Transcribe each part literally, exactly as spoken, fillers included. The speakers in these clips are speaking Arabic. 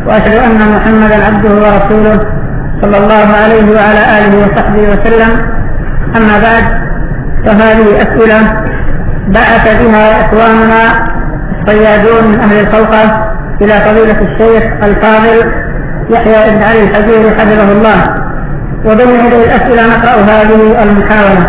وأشهد أن محمدا عبده ورسوله صلى الله عليه وعلى آله وصحبه وسلم. أما بعد، فهذه أسئلة بعث بها إخواننا الصيادون من أهل الخوخة إلى فضيلة الشيخ الفاضل يحيى بن علي الحجيري حفظه الله، وبين هذه الأسئلة نقرأ هذه المحاولة.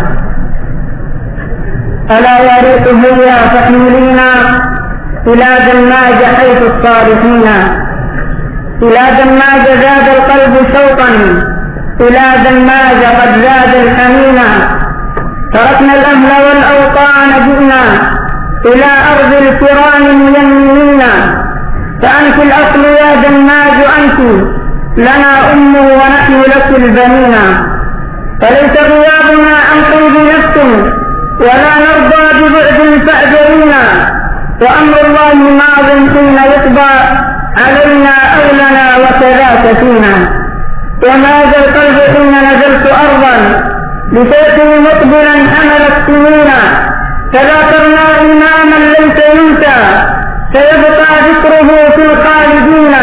ألا يا ريت هيا فاحملينا إلى دماج حيث الصالحين، إلى دماج زاد القلب شوقا، إلى دماج قد زاد الحنين. تركنا الأهل والأوطان جئنا إلى أرض الكرام ميمنين. فأنت الأصل يا دماج أنت لنا أم ونحن لك البنين. فليس غيابنا عن طيب نفس ولا نرضى ببعد فأجرينا. وأمر الله ماض حين يقضى علينا أولنا وكذاك فينا. وماذا القلب حين نزلت أرضا بسيفه مقبلا حملت سنينا. تذاكرنا إماما ليس ينسى سيبقى ذكره في الخالدين.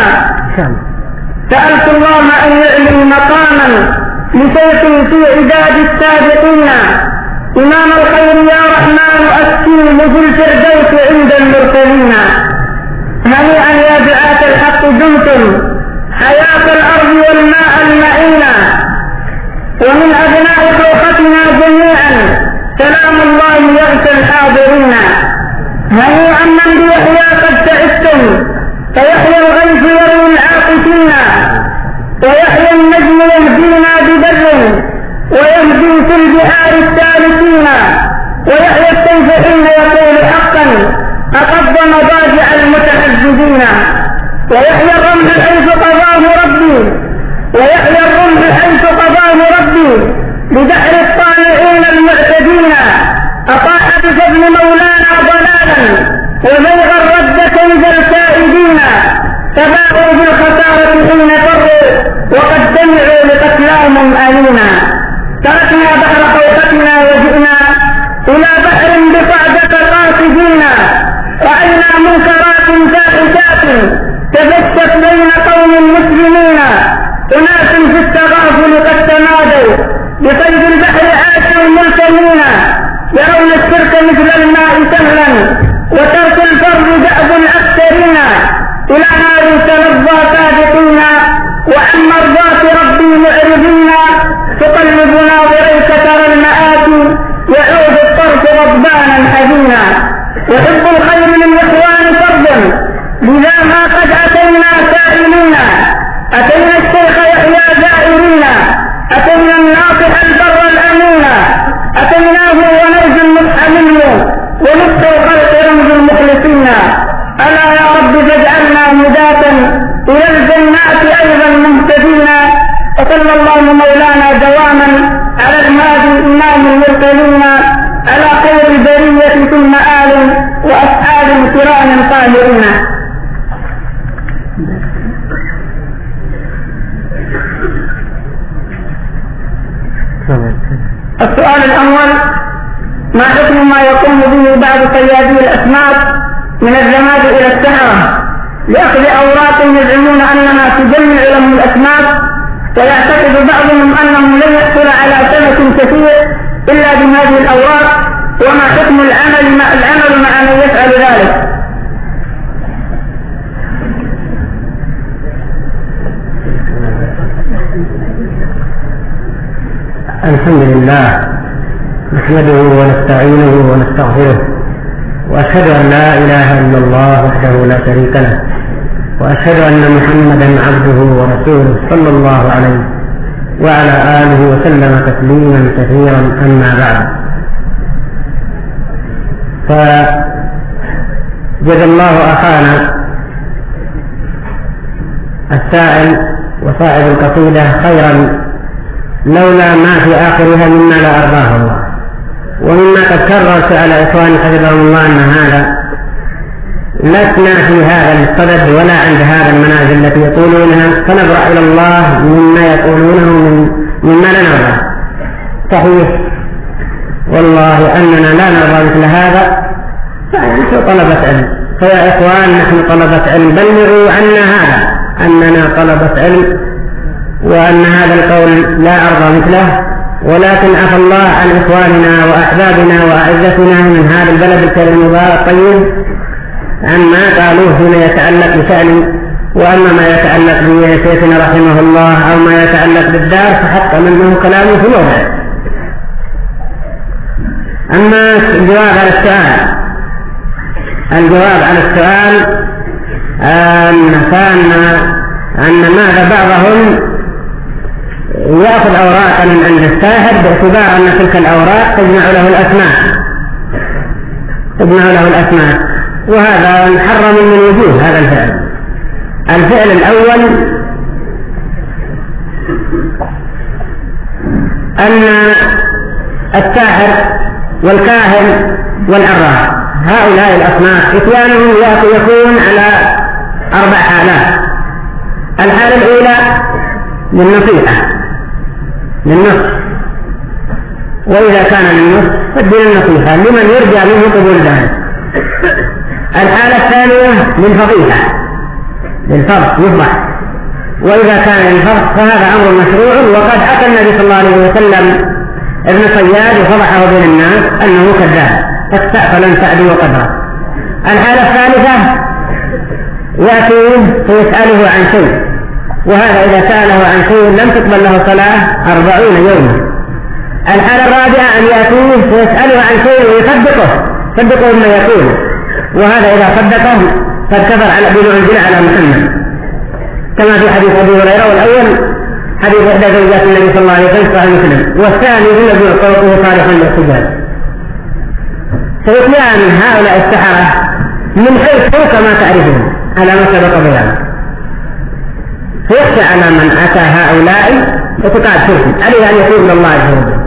سألت الله أن يعلي مقاما لسيف في عداد السابقين. إمام الخير يا رحمن أسكين في الفردوس عند المرسلين. هنيئا يا دعاة الحق دمتم حياة الأرض والماء المعين. ومن أبناء خوختنا جميعا سلام الله يغشى الحاضرين. هنيئا من بيحيى قد تعبتم فيحيى الغيث يروي العاقفين. ويحيى النجم يهدينا ببر ويهدي في البحار السالكين. ويحيى السيف حين يقول حقا أقض مضاجع المتحزبين. ويحيى الرمح حيث قضاه ربي ويحيى الرمح حيث قضاه ربي لدحر الطالعين المعتدين. أطاح بفضل مولانا ضلالا وزيغ الرد كيد الكائدين. تباعوا بالخسارة حين فروا وقد سمعوا لقتلاهم ألينا. تركنا بحر خوفتنا وجئنا إلى بحر بقعدة قاصدين. رأينا منكرات فاحشات تفتت بين قوم مسلمين. أناس في التغافل قد تمادوا بصيد البحر عاشوا ملتمين. يرون الشرك مثل الماء سهلا وترك الفرد دأب الأكثرين. إلى نار تلظى صادقين وعن مرضاة ربي معرضين. تقلب ناظريك ترى المآتي يعود الطرف ربانا حزينا. وحب الخير للإخوان فرض لذا ما قد أتينا سائلين. أتينا الشيخ يحيى زائرين. أتينا الناصح البر الأمين. أتيناه ونرجو النصح منه ونصح الخلق رمز المخلصين. ألا يا رب فاجعلنا هداة إلى الجنات أيضا مهتدين. وصلى الله مولانا دواما على الهادي إمام المرسلين على خير البرية ثم آل وأصحاب كرام طاهرين. السؤال الأول: ما حكم ما يقوم به بعض صيادي الأسماك من الرماد إلى السحرة لأخذ أوراق يزعمون أنها تجمع لهم الأسماك، ويعتقد بعضهم أنه لن يحصل على سمك كثير إلا بهذه الأوراق؟ وما حكم العمل مع العمل مع من يفعل ذلك؟ الحمد لله، نحمده ونستعينه ونستغفره، وأشهد أن لا إله إلا الله وحده لا شريك له، وأشهد أن محمدا عبده ورسوله صلى الله عليه وعلى آله وسلم تسليما كثيرا. أما بعد، فجزا الله أخانا السائل وصاحب القصيدة خيرا، لولا ما في آخرها مما لا أرضاه الله. ومما قد كررت على إخواني حفظهم الله أن هذا لسنا في هذا الصدد ولا عند هذا المنازل التي يقولونها، فنبرأ إلى الله مما يقولونه من مما لا نرضى. صحيح والله أننا لا نرضى مثل هذا، فنحن طلبة علم، فيا إخوان نحن طلبة علم بلغوا عنا هذا، أننا طلبة علم وأن هذا القول لا أرضى مثله، ولكن عفى الله عن إخواننا وأحبابنا وأعزتنا من هذا البلد الكريم المبارك الطيب عما قالوه فيما يتعلق بشأن، وأما ما يتعلق بشيخنا رحمه الله أو ما يتعلق بالدار فحق منه كلامه في موضع. أما الجواب على السؤال الجواب على السؤال أن كان أن ماذا بعضهم يأخذ أوراقا من عند الساحر باعتبار أن تلك الأوراق تجمع له الأسماء تجمع له الأسماء وهذا محرم من وجوه هذا الفعل. الفعل الأول أن الساحر والكاهن والعراف هؤلاء الأصناف إتيانهم يكون على أربع حالات. الحالة الأولى للنصيحة للنصح، وإذا كان للنصح فالدين النصيحة لمن يرجى منه قبول ذلك. الحالة الثانية للفضيحة للفرق يفضح، وإذا كان للفرق فهذا أمر مشروع، وقد أتى النبي صلى الله عليه وسلم ابن صياد وفضحه بين الناس أنه كذاب فلن تعدوا قدره. الحالة الثالثة يأتيه فيسأله عن شيء، وهذا إذا سأله عن شيء لم تقبل له صلاة أربعين يوما. الحالة الرابعة أن يأتيه فيسأله عن شيء ويصدقه صدقه ما يقول، وهذا إذا صدقه قد كفر على بما أنزل على محمد، كما في حديث أبي هريرة. والأول حديث إحدى زوجات النبي صلى الله عليه وسلم صحيح مسلم، والثاني الذي يعطيه صالحا للاحتجاج. فيطلع من هؤلاء السحرة من حيث فوق ما تعرفون على ما سبق بيانه، فيخشى على من أتى هؤلاء وتقعد شركه عليه أن يتوب إلى الله عز وجل.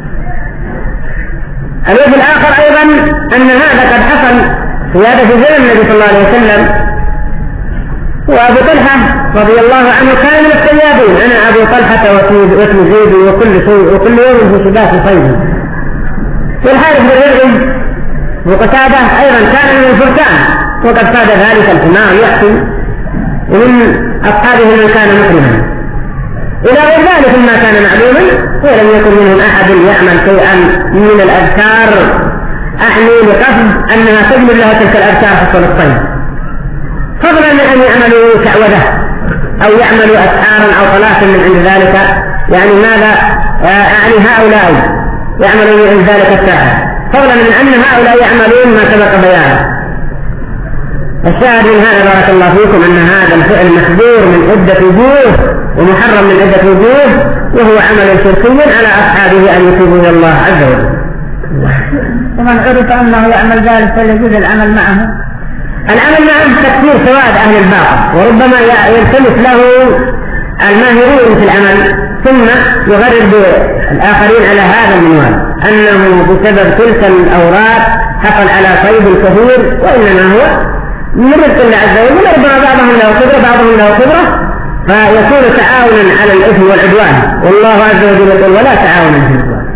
الوجه الآخر أيضا أن هذا قد حصل في هذا في زمن النبي صلى الله عليه وسلم، وأبو طلحة رضي الله عنه كان من الصيادين. أنا أبو طلحة واسم زيد وكل شيء وكل يوم في شباك صيد. والحارث بن ربعي وقتادة أيضا كان من الفرسان، وقد فاد ذلك الحمار يحكي، ومن أصحابه من كان محرما إلى غير ذلك مما كان معلوما، ولم يكن منهم أحد يعمل شيئا من الأذكار أعني لقصد أنها تجمل له تلك الأذكار حصل الصيد، فضلا من أن يعملوا شعوذة أو يعملوا أسحارا أو طلاقا من عند ذلك. يعني ماذا يعني هؤلاء يعملون من عند ذلك الساحر، فضلا من أن هؤلاء يعملون ما سبق بيانه. الشاهد من هذا بارك الله فيكم أن هذا الفعل محظور من عدة وجوه ومحرم من عدة وجوه، وهو عمل شركي على أصحابه أن يتوبوا إلى الله عز وجل. ومن عرف أنه يعمل ذلك فليجوز العمل معه. العمل معه تكفير سواد أهل الباطل، وربما يلتمس له الماهرون في العمل ثم يغرد الآخرين على هذا المنوال أنه بسبب تلك الأوراق حصل على صيد كثير، وإنما هو من رزق الله عز وجل. وربما بعضهم له قدرة بعضهم له قدرة، فيكون تعاونا على الإثم والعدوان، والله عز وجل يقول ولا تعاونا على العدوان.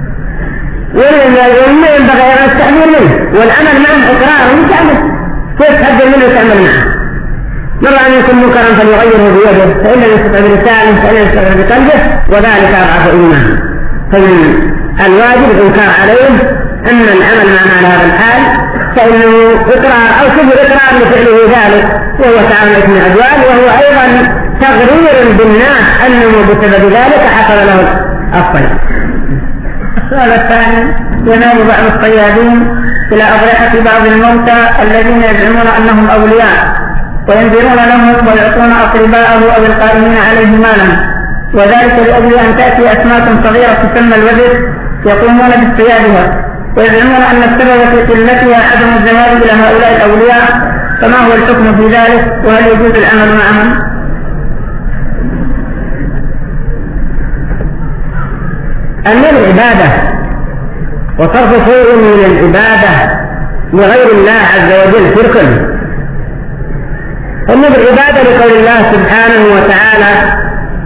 وما ينبغي أن التعبير منه والعمل معه إقرار وتعمل، كيف تحذر منه تعمل معه؟ مرة أن يكون منكرا فليغيره بيده، فإن لم يستطع بلسانه فإن لم يستطع بقلبه، وذلك أضعف إيمانه. فمن الواجب الإنكار عليه أن العمل مع هذا الحال فإنه إقرار أو شبه إقرار لفعله ذلك، وهو تعاون إثم العدوان، وهو أيضا تغرير بالناس أنه بسبب ذلك حصل له الصيد. السؤال الثاني: ينال بعض الصيادين إلى أضرحة بعض الموتى الذين يزعمون أنهم أولياء، وينذرون لهم ويعطون أقرباءه أو القائمين عليه مالا، وذلك لأجل أن تأتي أسماك صغيرة تسمى الوزر يقومون باصطيادها، ويزعمون أن السبب في قلتها عدم الذهاب إلى هؤلاء الأولياء، فما هو الحكم في ذلك؟ وهل يجوز العمل معهم؟ النذر عبادة، وصرف شيء من العبادة لغير الله عز وجل شرك. النذر عبادة لقول الله سبحانه وتعالى: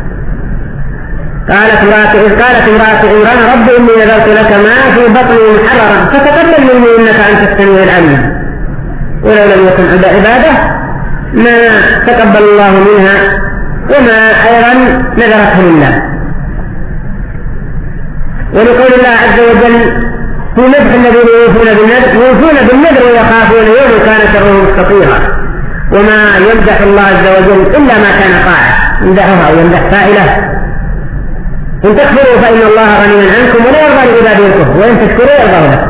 قالت امرأة إذ قالت امرأة عمران رب إني نذرت لك ما في بطني محررا فتقبل مني إنك أنت السميع العليم. ولو لم يكن عبادة ما تقبل الله منها وما أيضا نذرته لله. ولقول الله عز وجل في مدح الذين يوفون بالنذر يوفون بالنذر ويخافون يوم كان شره مستطيرا، وما يمدح الله عز وجل إلا ما كان طاعة يمدحها أو يمدح فاعله. إن تكفروا فإن الله غني عنكم ولا يرضى لعباده الكفر وإن تشكروا يرضى لكم.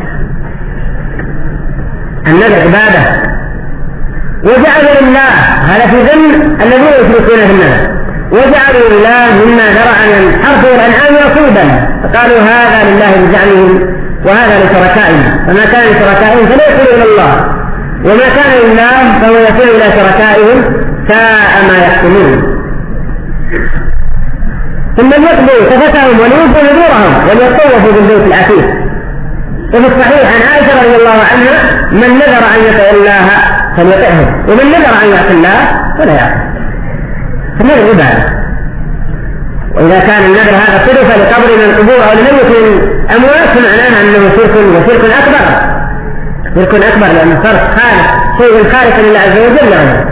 النذر عبادة، وجعلوا لله هذا في ذم الذين يشركون في النذر، وجعلوا لله مما ذرأ من حرث والأنعام نصيبا فقالوا هذا لله بزعمهم وهذا لشركائهم، فما كان لشركائهم فلا يصل إلى الله، وما كان لله فهو يصل إلى شركائهم، ساء ما يحكمون. ثم يقضوا تفتهم وليوفوا نذورهم وليطوفوا بالبيت العتيق. وفي الصحيح عن عائشة رضي الله عنها من نذر أن يطع الله فليطعه ومن نذر أن يعصي الله فلا يعصي. فالنذر عبادة، وإذا كان النذر هذا صرف لقبر من القبور أو لميت من أموات فمعناها أنه شرك وشرك أكبر، شرك أكبر لأنه صرف خالق شيء خالق لله عز وجل عنه.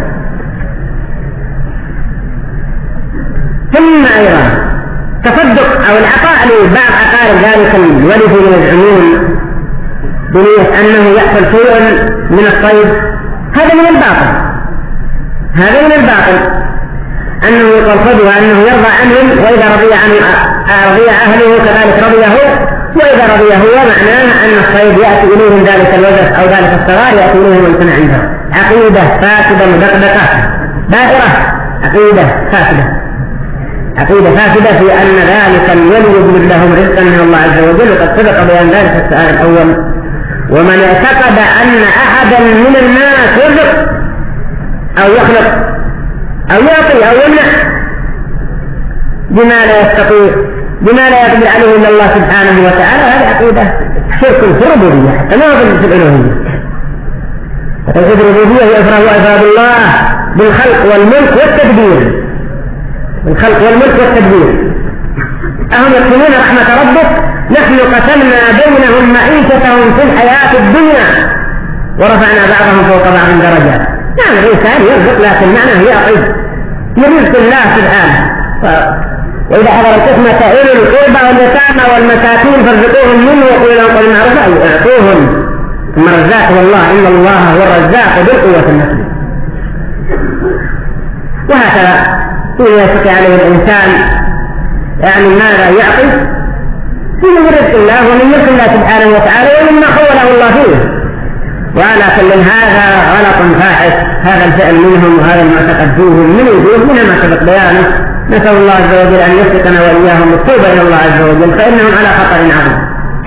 ثم أيضا تصدق أو العطاء لبعض أقارب ذلك الولد يزعمون بنية أنه يحصل شيء من الصيد، هذا من الباطل، هذا من الباطل أنه يقصد وأنه يرضى عنهم، وإذا رضي عنه رضي أهله كذلك رضي هو، وإذا رضي هو معناه أن الصيد يأتي إليهم ذلك الوجه أو ذلك الصغار يأتي إليهم ويكون عنده. عقيدة فاسدة مدقدقة دائرة، عقيدة فاسدة، عقيدة فاسدة في أن ذلك الولي يجلب لهم رزقا من الله عز وجل، وقد سبق بيان ذلك السؤال الأول. ومن اعتقد أن أحدا من الناس يرزق أو يخلق أو يعطي أو يمنع بما لا يستطيع بما لا يقدر عليه إلا الله سبحانه وتعالى، هذه عقيدة شرك في الربوبية حتى ما هو في الألوهية. فتوحيد الربوبية هي إفراد وإفراد الله بالخلق والملك والتدبير، بالخلق والملك والتدبير. أهم يقسمون رحمة ربك نحن قسمنا بينهم معيشتهم في الحياة الدنيا ورفعنا بعضهم فوق بعض درجات. نعم الإنسان يرزق لكن معناه يعطي يرزق الله سبحانه. وإذا حضر القسمة أولي القربى واليتامى والمساكين فارزقوهم منه وقولوا لهم قولا معروفا أي اعطوهم. ثم الرزاق والله إن الله هو الرزاق ذو القوة المتين. وهكذا إذا يستطيع عليه الإنسان يعني ماذا يعطي من رزق الله ومن ملك الله سبحانه وتعالى ومما خوله الله فيه. وعلى كل هذا غلط فاحش هذا الفعل منهم وهذا المعتقد فيهم من وجوه من ما سبق بيانه. نسأل الله عز وجل أن يوفقنا وإياهم بالتوبة إلى الله عز وجل فإنهم على خطر عظيم.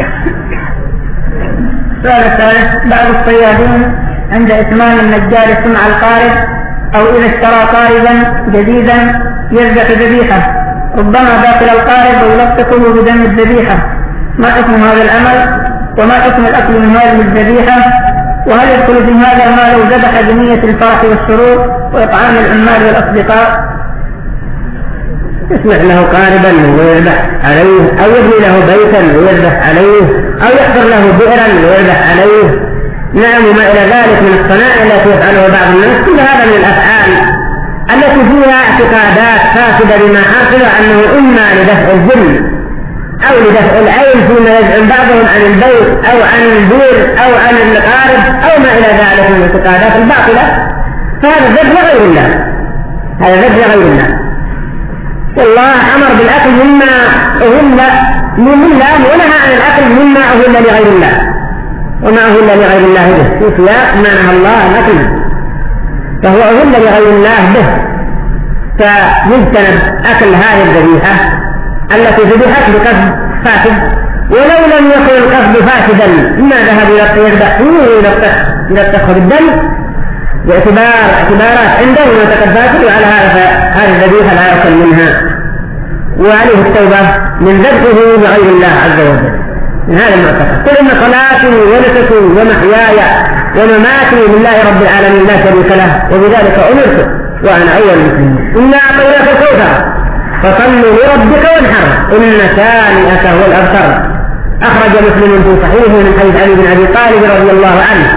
السؤال الثالث: بعض الصيادين عند إتمام النجار سمع القارب أو إذا اشترى قاربا جديدا يذبح ذبيحة ربما داخل القارب ويلصقه بدم الذبيحة، ما حكم هذا العمل وما حكم الأكل من هذه الذبيحة؟ وهل يدخل في هذا ما لو ذبح بنية الفرح والسرور وإطعام العمال والأصدقاء؟ يسمح له قاربا ويذبح عليه أو يبني له بيتا ويذبح عليه أو يحضر له بئرا ويذبح عليه. نعم وما إلى ذلك من الصنائع التي يفعلها بعض الناس، كل هذا من الأفعال التي فيها اعتقادات فاسدة بما حاصل أنه إما لدفع الذل أو لدفع العين فيما يزعم بعضهم عن البيت أو عن البير أو عن القارب أو ما إلى ذلك من الاعتقادات الباطلة، فهذا ذبح لغير الله، هذا ذبح لغير الله. والله أمر بالأكل مما أهل من الله ونهى عن الأكل مما أهل لغير الله، وما أهل لغير الله به في سياق ما نهى الله الأكل فهو أهل لغير الله به. فيجتنب أكل هذه الذبيحة التي ذبحت بقصد فاسد، ولو لم يكن القصد فاسدا ما ذهب إلى الطير إلى التخذ الدم باعتبار اعتبارات عنده وتكباته، وعلى هذا هذه الذبيحة لا يأكل منها وعليه التوبة من ذبحه لغير الله عز وجل من هذا المعتقد. قل إن صلاتي ونسكي ومحياي ومماتي لله رب العالمين لا شريك له وبذلك أمرت وأنا أول المسلمين. إنا أعطيناك الكوثر فصلوا لربك وانحر إن شانئك هو الأبتر. أخرج مسلم في صحيحه من حديث علي بن أبي طالب رضي الله عنه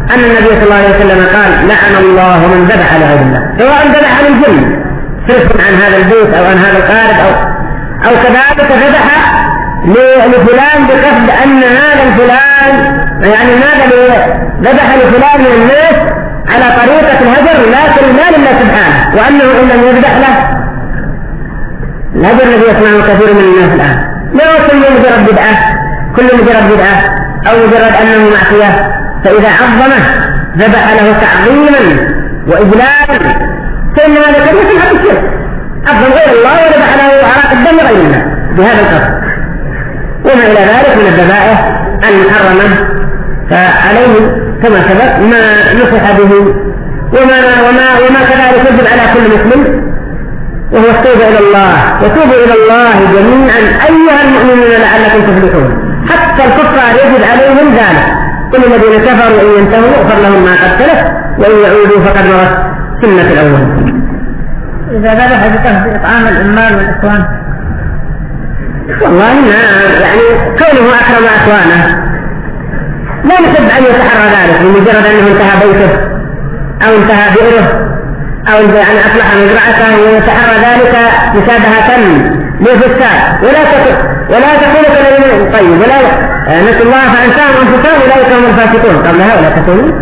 أن النبي صلى الله عليه وسلم قال لعن الله من ذبح لغير الله، سواء ذبح للجن صرف عن هذا البيت أو عن هذا القارب أو أو كذلك ذبح لفلان بقصد أن هذا الفلان يعني هذا ذبح لفلان من الناس على طريقة الهجر لكن لا لله سبحانه، وأنه إن لم يذبح له الهجر الذي يسمعه كثير من الناس الآن لا يكون مجرد بدعة، كل مجرد بدعة أو مجرد أنه معصية، فإذا عظمه ذبح له تعظيما وإجلالا فإن هذا كان مثل هذا الشرك، عظم غير الله وذبح له عراق الدم غير الله بهذا القصد. وما إلى ذلك من الذبائح المحرمة فعليه كما سبق ما نصح به وما, وما, وما كذلك يجب على كل مسلم، وهو التوبة إلى الله، وتوبوا إلى الله جميعا أيها المؤمنون لعلكم تفلحون. حتى الكفار يجب عليهم ذلك، كل الذين كفروا إن ينتهوا يغفر لهم ما قد سلف وإن يعودوا فقد مرت سنة الأول. إذا ذبح بقصد إطعام العمال والإخوان والله ما يعني كونه أكرم أخوانه لا نحب أن يتحرى ذلك بمجرد أنه انتهى بيته أو انتهى بئره أو يعني أصلح مزرعته ويتحرى ذلك مشابهة للفساد، ولا تقول ولا تقول كلمة طيب ولا نسوا الله فأنساهم أنفسهم أولئك هم الفاسقون قبل هؤلاء تقولوا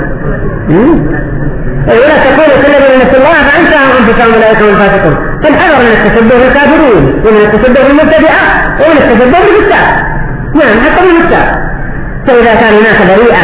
ولا تقول كلمة نسوا الله فأنساهم أنفسهم أولئك هم الفاسقون. فالحذر من التشبه بالكافرين ومن التشبه بالمبتدعة ومن التشبه بالفساد، نعم حتى بالفساد. فإذا كان هناك ذريعة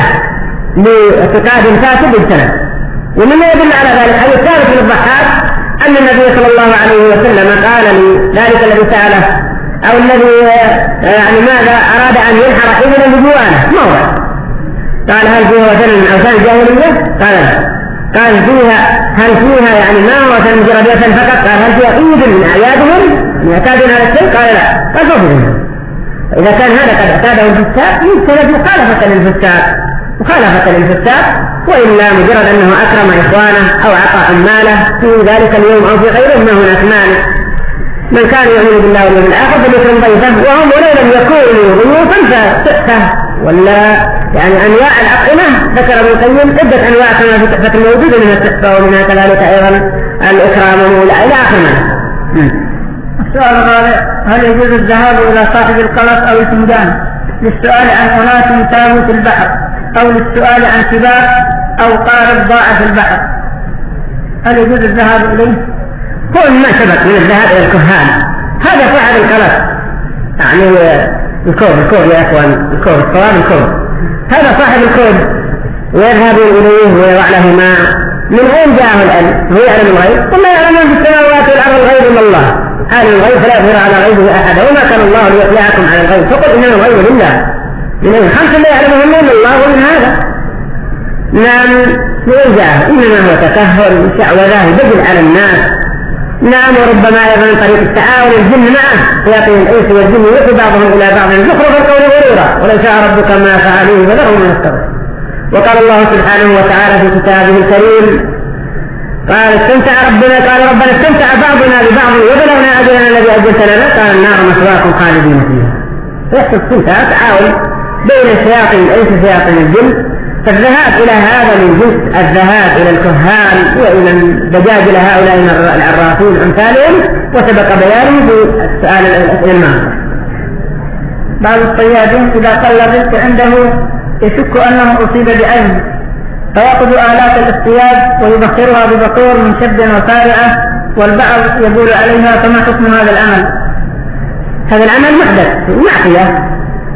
لاعتقاد فاسد اجتنب. ومما يدل على ذلك حديث ثابت بن الضحاك أن النبي صلى الله عليه وسلم قال لذلك الذي سأله أو الذي يعني ماذا أراد أن ينحر إبلا بجوانه موضع، قال هل فيها وثن من أوثان الجاهلية؟ قال لا. قال فيها هل فيها يعني ما هو وثن مجرد وثن فقط؟ قال هل فيها عيد من أعيادهم يعتادون على الشيء؟ قال لا. قال فوق. إذا كان هذا قد اعتاده الفساد يستند مخالفة للفساد مخالفة للفساد وإلا مجرد أنه أكرم إخوانه أو أعطى عماله في ذلك اليوم أو في غيره ما هناك مانع. من كان يؤمن بالله واليوم الآخر فليكرم ضيفه، وهم ولو لم يكونوا ضيوفا فتحة ولا يعني أنواع الأطعمة ذكر ابن القيم عدة أنواع كما في تحفة الموجودة منها التحفة ومنها كذلك أيضا الإكرام إلى آخر ما. السؤال الرابع: هل يجوز الذهاب إلى صاحب القلق أو الفنجان للسؤال عن أناس تاهوا في البحر أو للسؤال عن سباق أو قارب ضاع في البحر؟ هل يجوز الذهاب إليه؟ كل ما سبق من الذهاب إلى الكهان هذا صاحب القلق، يعني الكور الكور يا أخوان الكور الصواب الكور، هذا صاحب الكور ويذهب إليه ويضع له ماء. من أين جاءه العلم؟ هو يعلم الغيب؟ وما يعلم في السماوات والأرض الغيب من الله، عالم الغيب فلا يظهر على غيبه أحد وما كان الله ليطلعكم على الغيب فقل إنما الغيب لله. من الخمس لا يعلمهم إلا الله ومن هذا نعم من جاءه إنما هو تكهل شعوذاه بدل على الناس. نعم وربما أيضا من طريق التعاون الجن معه شياطين الإنس والجن يوحي بعضهم إلى بعض زخرف القول غرورا ولو شاء ربك ما فعلوه فذرهم من السبب. وقال الله سبحانه وتعالى في كتابه الكريم قال استمتع ربنا قال ربنا استمتع بعضنا ببعض وبلغنا أجلنا الذي أجلت لنا قال النار مثواكم خالدين فيها. يحصل استمتاع تعاون بين الشياطين الإنس وشياطين الجن. فالذهاب إلى هذا من جنس الذهاب إلى الكهان وإلى الدجاجل هؤلاء العرافين أمثالهم وسبق بيانه في السؤال الأسئلة الماضية. بعض الصيادين إذا قل الرزق عنده يشك أنه أصيب بعين فيأخذ آلات الاصطياد ويبخرها ببخور من شد وفارعة والبعض يقول عليها فما حكم هذا العمل؟ هذا العمل محدث معصية،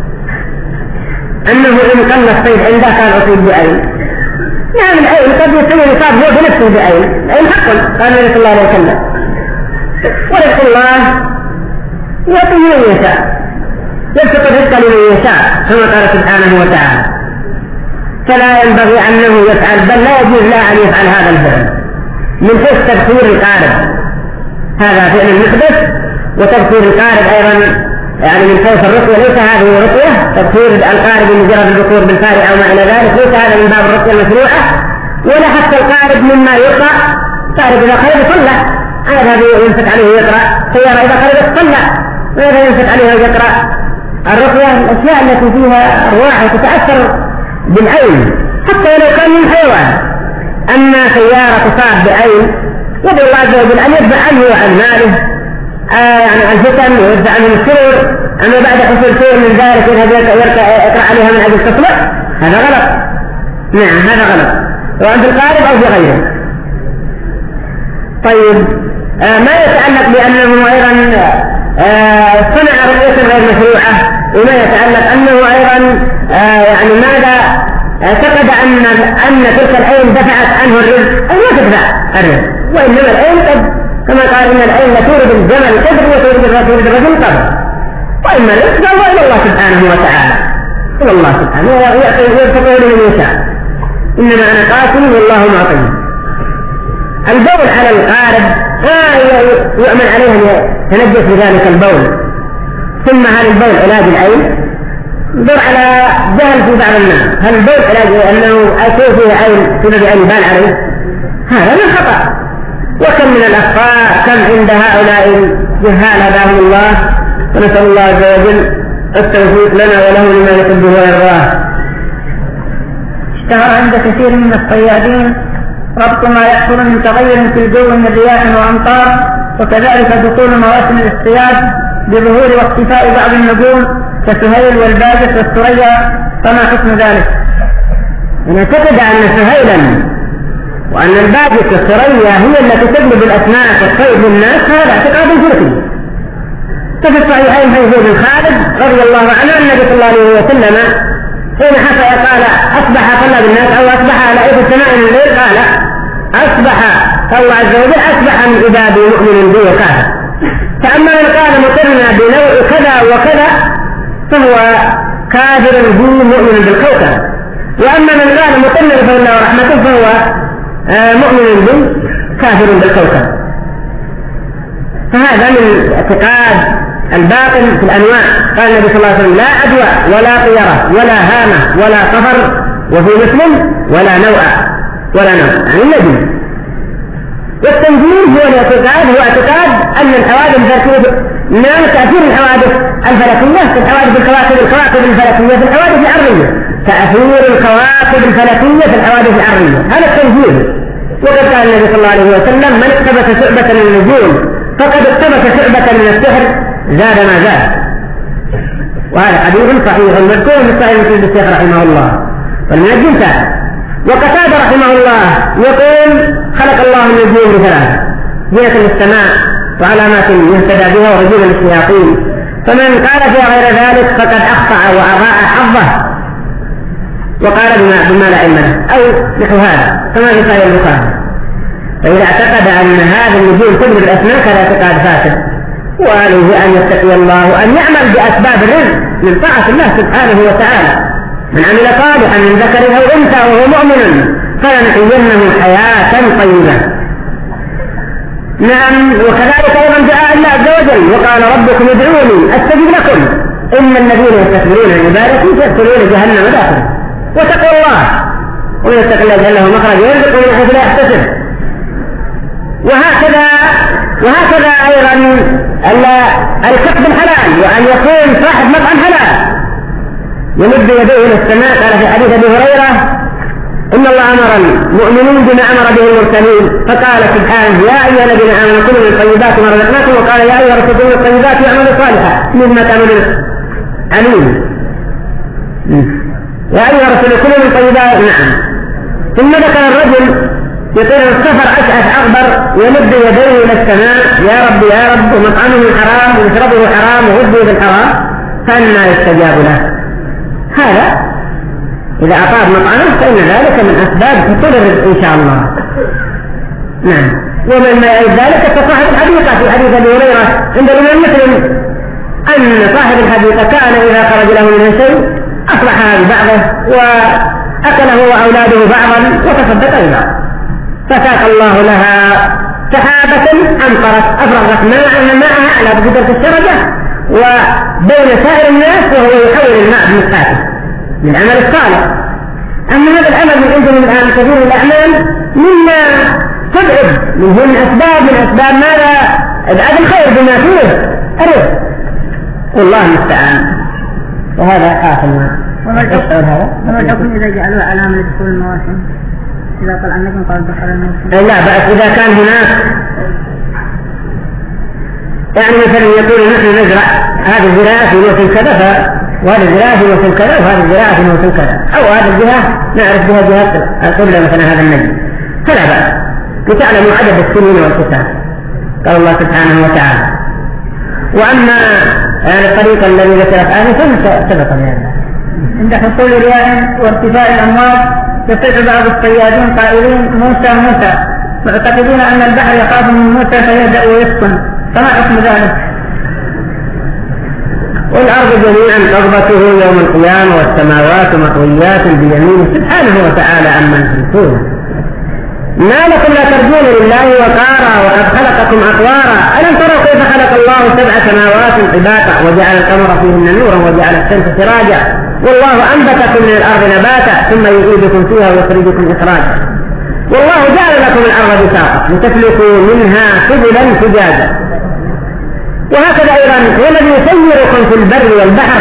أنه إن قل الصيد عنده كان أصيب بعين. نعم العين قد يسوي يصاب هو بنفسه بعين، العين حق قال النبي صلى الله عليه وسلم ورزق الله يعطي من يشاء يبسط الرزق لمن يشاء كما قال سبحانه وتعالى. فلا ينبغي أنه يفعل بل لا يجوز له أن يفعل هذا الفعل من حيث تبخير القارب، هذا فعل محدث. وتبخير القارب أيضا يعني من حيث الرقية ليس هذه رقية، تبخير القارب مجرد البخور بالفارع أو ما إلى ذلك ليس هذا من باب الرقية المشروعة. ولا حتى القارب مما يقرأ، قارب إذا خرج صلى هذا ينفت عليه يقرأ، سيارة إذا خرجت صلى وإذا ينفت عليه يقرأ. الرقية الأشياء التي فيها أرواح تتأثر بالعين حتى لو كان من حيوان. أما سيارة تصاب بعين يدعو الله عز وجل أن يدفع عنه وعن ماله آه يعني الفتن ويدفع عنه السرور. أما بعد حصول شيء من ذلك يذهب يقرأ عليها من أجل تصلح، هذا غلط. نعم هذا غلط، سواء في القارب أو في غيره. طيب آه ما يتعلق بأنه أيضا آه صنع رؤية غير مشروعة، وما يتعلق أنه أيضا آه يعني ماذا اعتقد أن أن تلك العين دفعت عنه الرزق، أو لا تدفع الرزق، وإنما العين قد كما قال إن العين تورد الجمل قدر وتورد الرجل قدر، وإما الرزق فهو إلى الله سبحانه وتعالى، إلى الله سبحانه ويرتقي لمن يشاء، إنما أنا قاسم والله معطي. البول على القارب آه يؤمن عليه أن يتنجس بذلك البول. ثم هل البول علاج العين؟ دور على جهل في بعض الناس، هل البول علاج أنه أكون فيه عين سبب عين بال عليه؟ هذا من خطأ. وكم من الأخطاء كم عند هؤلاء الجهال هداهم الله، ونسأل الله عز وجل التوفيق لنا وله لما يحبه ويرضاه. اشتهر عند كثير من الصيادين ربط ما يحصل من تغير في الجو من رياح وأمطار، وكذلك دخول مواسم الاصطياد بظهور واختفاء بعض النجوم كسهيل والباجس والثريا، فما حكم ذلك؟ نعتقد أن سهيلا وأن الباجس والثريا هي التي تجلب الأسماك والصيد للناس، هذا اعتقاد شركي. ففي الصحيحين حديث ابن خالد رضي الله عنه أن النبي صلى الله عليه وسلم حين حصل قال أصبح صلى بالناس أو أصبح على أي السماء من الليل، قال أصبح الله عز وجل أصبح من عبادي مؤمن بي وكافر. فأما من قال مقرنا بنوع كذا وكذا فهو كافر به مؤمن بالكوكب، وأما من قال مقرنا بفضل الله ورحمته فهو مؤمن به كافر بالكوكب. فهذا من اعتقاد الباطل في الأنواع. قال النبي صلى الله عليه وسلم لا عدوى ولا طيرة ولا هامة ولا صفر، وفي مسلم ولا نوع ولا نوع، يعني النبي. والتنزيل هو الاعتقاد، هو اعتقاد أن الحوادث تركيب نعم تأثير الحوادث الفلكية في الحوادث الكواكب الكواكب الفلكية في الحوادث الأرضية، تأثير الكواكب الفلكية في الحوادث الأرضية، هذا التنزيل. وقد قال النبي صلى الله عليه وسلم من اقتبس شعبة من النجوم فقد اقتبس شعبة من السحر زاد ما زاد. وهذا حديث صحيح مذكور في صحيح مسلم الشيخ رحمه الله والمنجم ثابت. وقتادة رحمه الله يقول خلق الله النجوم بثلاث: زينة للسماء وعلامات يهتدى بها ورجوما للشياطين، فمن قال فيها غير ذلك فقد أخطأ وأضاع حظه وقال بما, بما لا علم له، أو نحو هذا كما في صحيح البخاري. فإذا اعتقد أن هذا النجوم تجلب الأسماك هذا اعتقاد فاسد، وعليه أن يتقي الله وأن يعمل بأسباب الرزق من طاعة الله سبحانه وتعالى. من عمل صالحا من ذكر أو أنثى وهو مؤمن فلنحيينه حياة طيبة. نعم. وكذلك أيضا دعاء الله عز وجل وقال ربكم ادعوني أستجب لكم إن الذين يستكبرون عن عبادتي سيدخلون جهنم داخلا. وتقوى الله ومن يتق الله يجعل له مخرجا ويرزقه من حيث لا يحتسب. وهكذا وهكذا أيضا الكسب الحلال، وأن يكون صاحب مطعم حلال يمد يديه إلى السماء. قال في حديث أبي هريرة إن الله أمر المؤمنين بما أمر به المرسلين، فقال سبحانه يا أيها الذين آمنوا كلوا من الطيبات ما رزقناكم، وقال يا أيها الرسول كلوا من الطيبات واعملوا صالحا مما تعملون عليم. يا أيها الرسول كلوا من الطيبات. نعم. ثم ذكر الرجل يطير السفر أشعث أغبر يمد يديه إلى السماء يا رب يا رب ومطعمه حرام ومشربه حرام وغذي بالحرام، فأنى يستجاب له. هذا إذا أطاب مطعمه فإن ذلك من أسباب حصول الرزق إن شاء الله. نعم. ومن يعيد ذلك فصاحب الحديقة في حديث أبي هريرة عند الإمام مسلم أن صاحب الحديقة كان إذا خرج له منه شيء أصلحها ببعضه وأكله وأولاده بعضا وتصدق ببعض، فساق الله لها سحابة أمطرت أفرغت ماءها ماءها على بجدرة الشرجة وبين سائر الناس، وهو يحول الماء بمسحاته من العمل الصالح. أما هذا العمل من عندنا الآن كثير من الأعمال مما تبعد منه من أسباب من أسباب ماذا؟ إبعاد الخير بما فيه الرزق، والله المستعان. وهذا آخر ما وما الحكم إذا جعلوا علامة لدخول المواسم إذا طلع النجم قال دخل الموسم؟ لا بأس إذا كان هناك يعني مثلا يقول نحن نزرع هذه الزراعة في موسم كذا وهذه الزراعة في موسم كذا وهذه الزراعة في موسم كذا، أو هذه الجهة نعرف بها جهة القبلة مثلا هذا النجم، فلا بأس لتعلموا عدد السنين والحساب قال الله سبحانه وتعالى. وأما يعني الطريق الذي ذكرت آنفا سبق بهذا. عند حصول رياح وارتفاع الأمواج يصيح بعض الصيادين قائلين موسى موسى، معتقدين أن البحر يخاف من موسى فيهدأ ويسكن، فما حكم ذلك؟ والأرض جميعا قبضته يوم القيامة والسماوات مطويات بيمينه سبحانه وتعالى عمن يشركون. ما لكم لا ترجون لله وقارا وقد خلقكم أطوارا، ألم تروا كيف خلق الله سبع سماوات طباقا وجعل القمر فيهن نورا وجعل الشمس سراجا والله أنبتكم من الأرض نباتا ثم يعيدكم فيها ويخرجكم إخراجا والله جعل لكم الأرض بساطا لتسلكوا منها سبلا فجاجا. وهكذا أيضا هو الذي يسيركم في البر والبحر،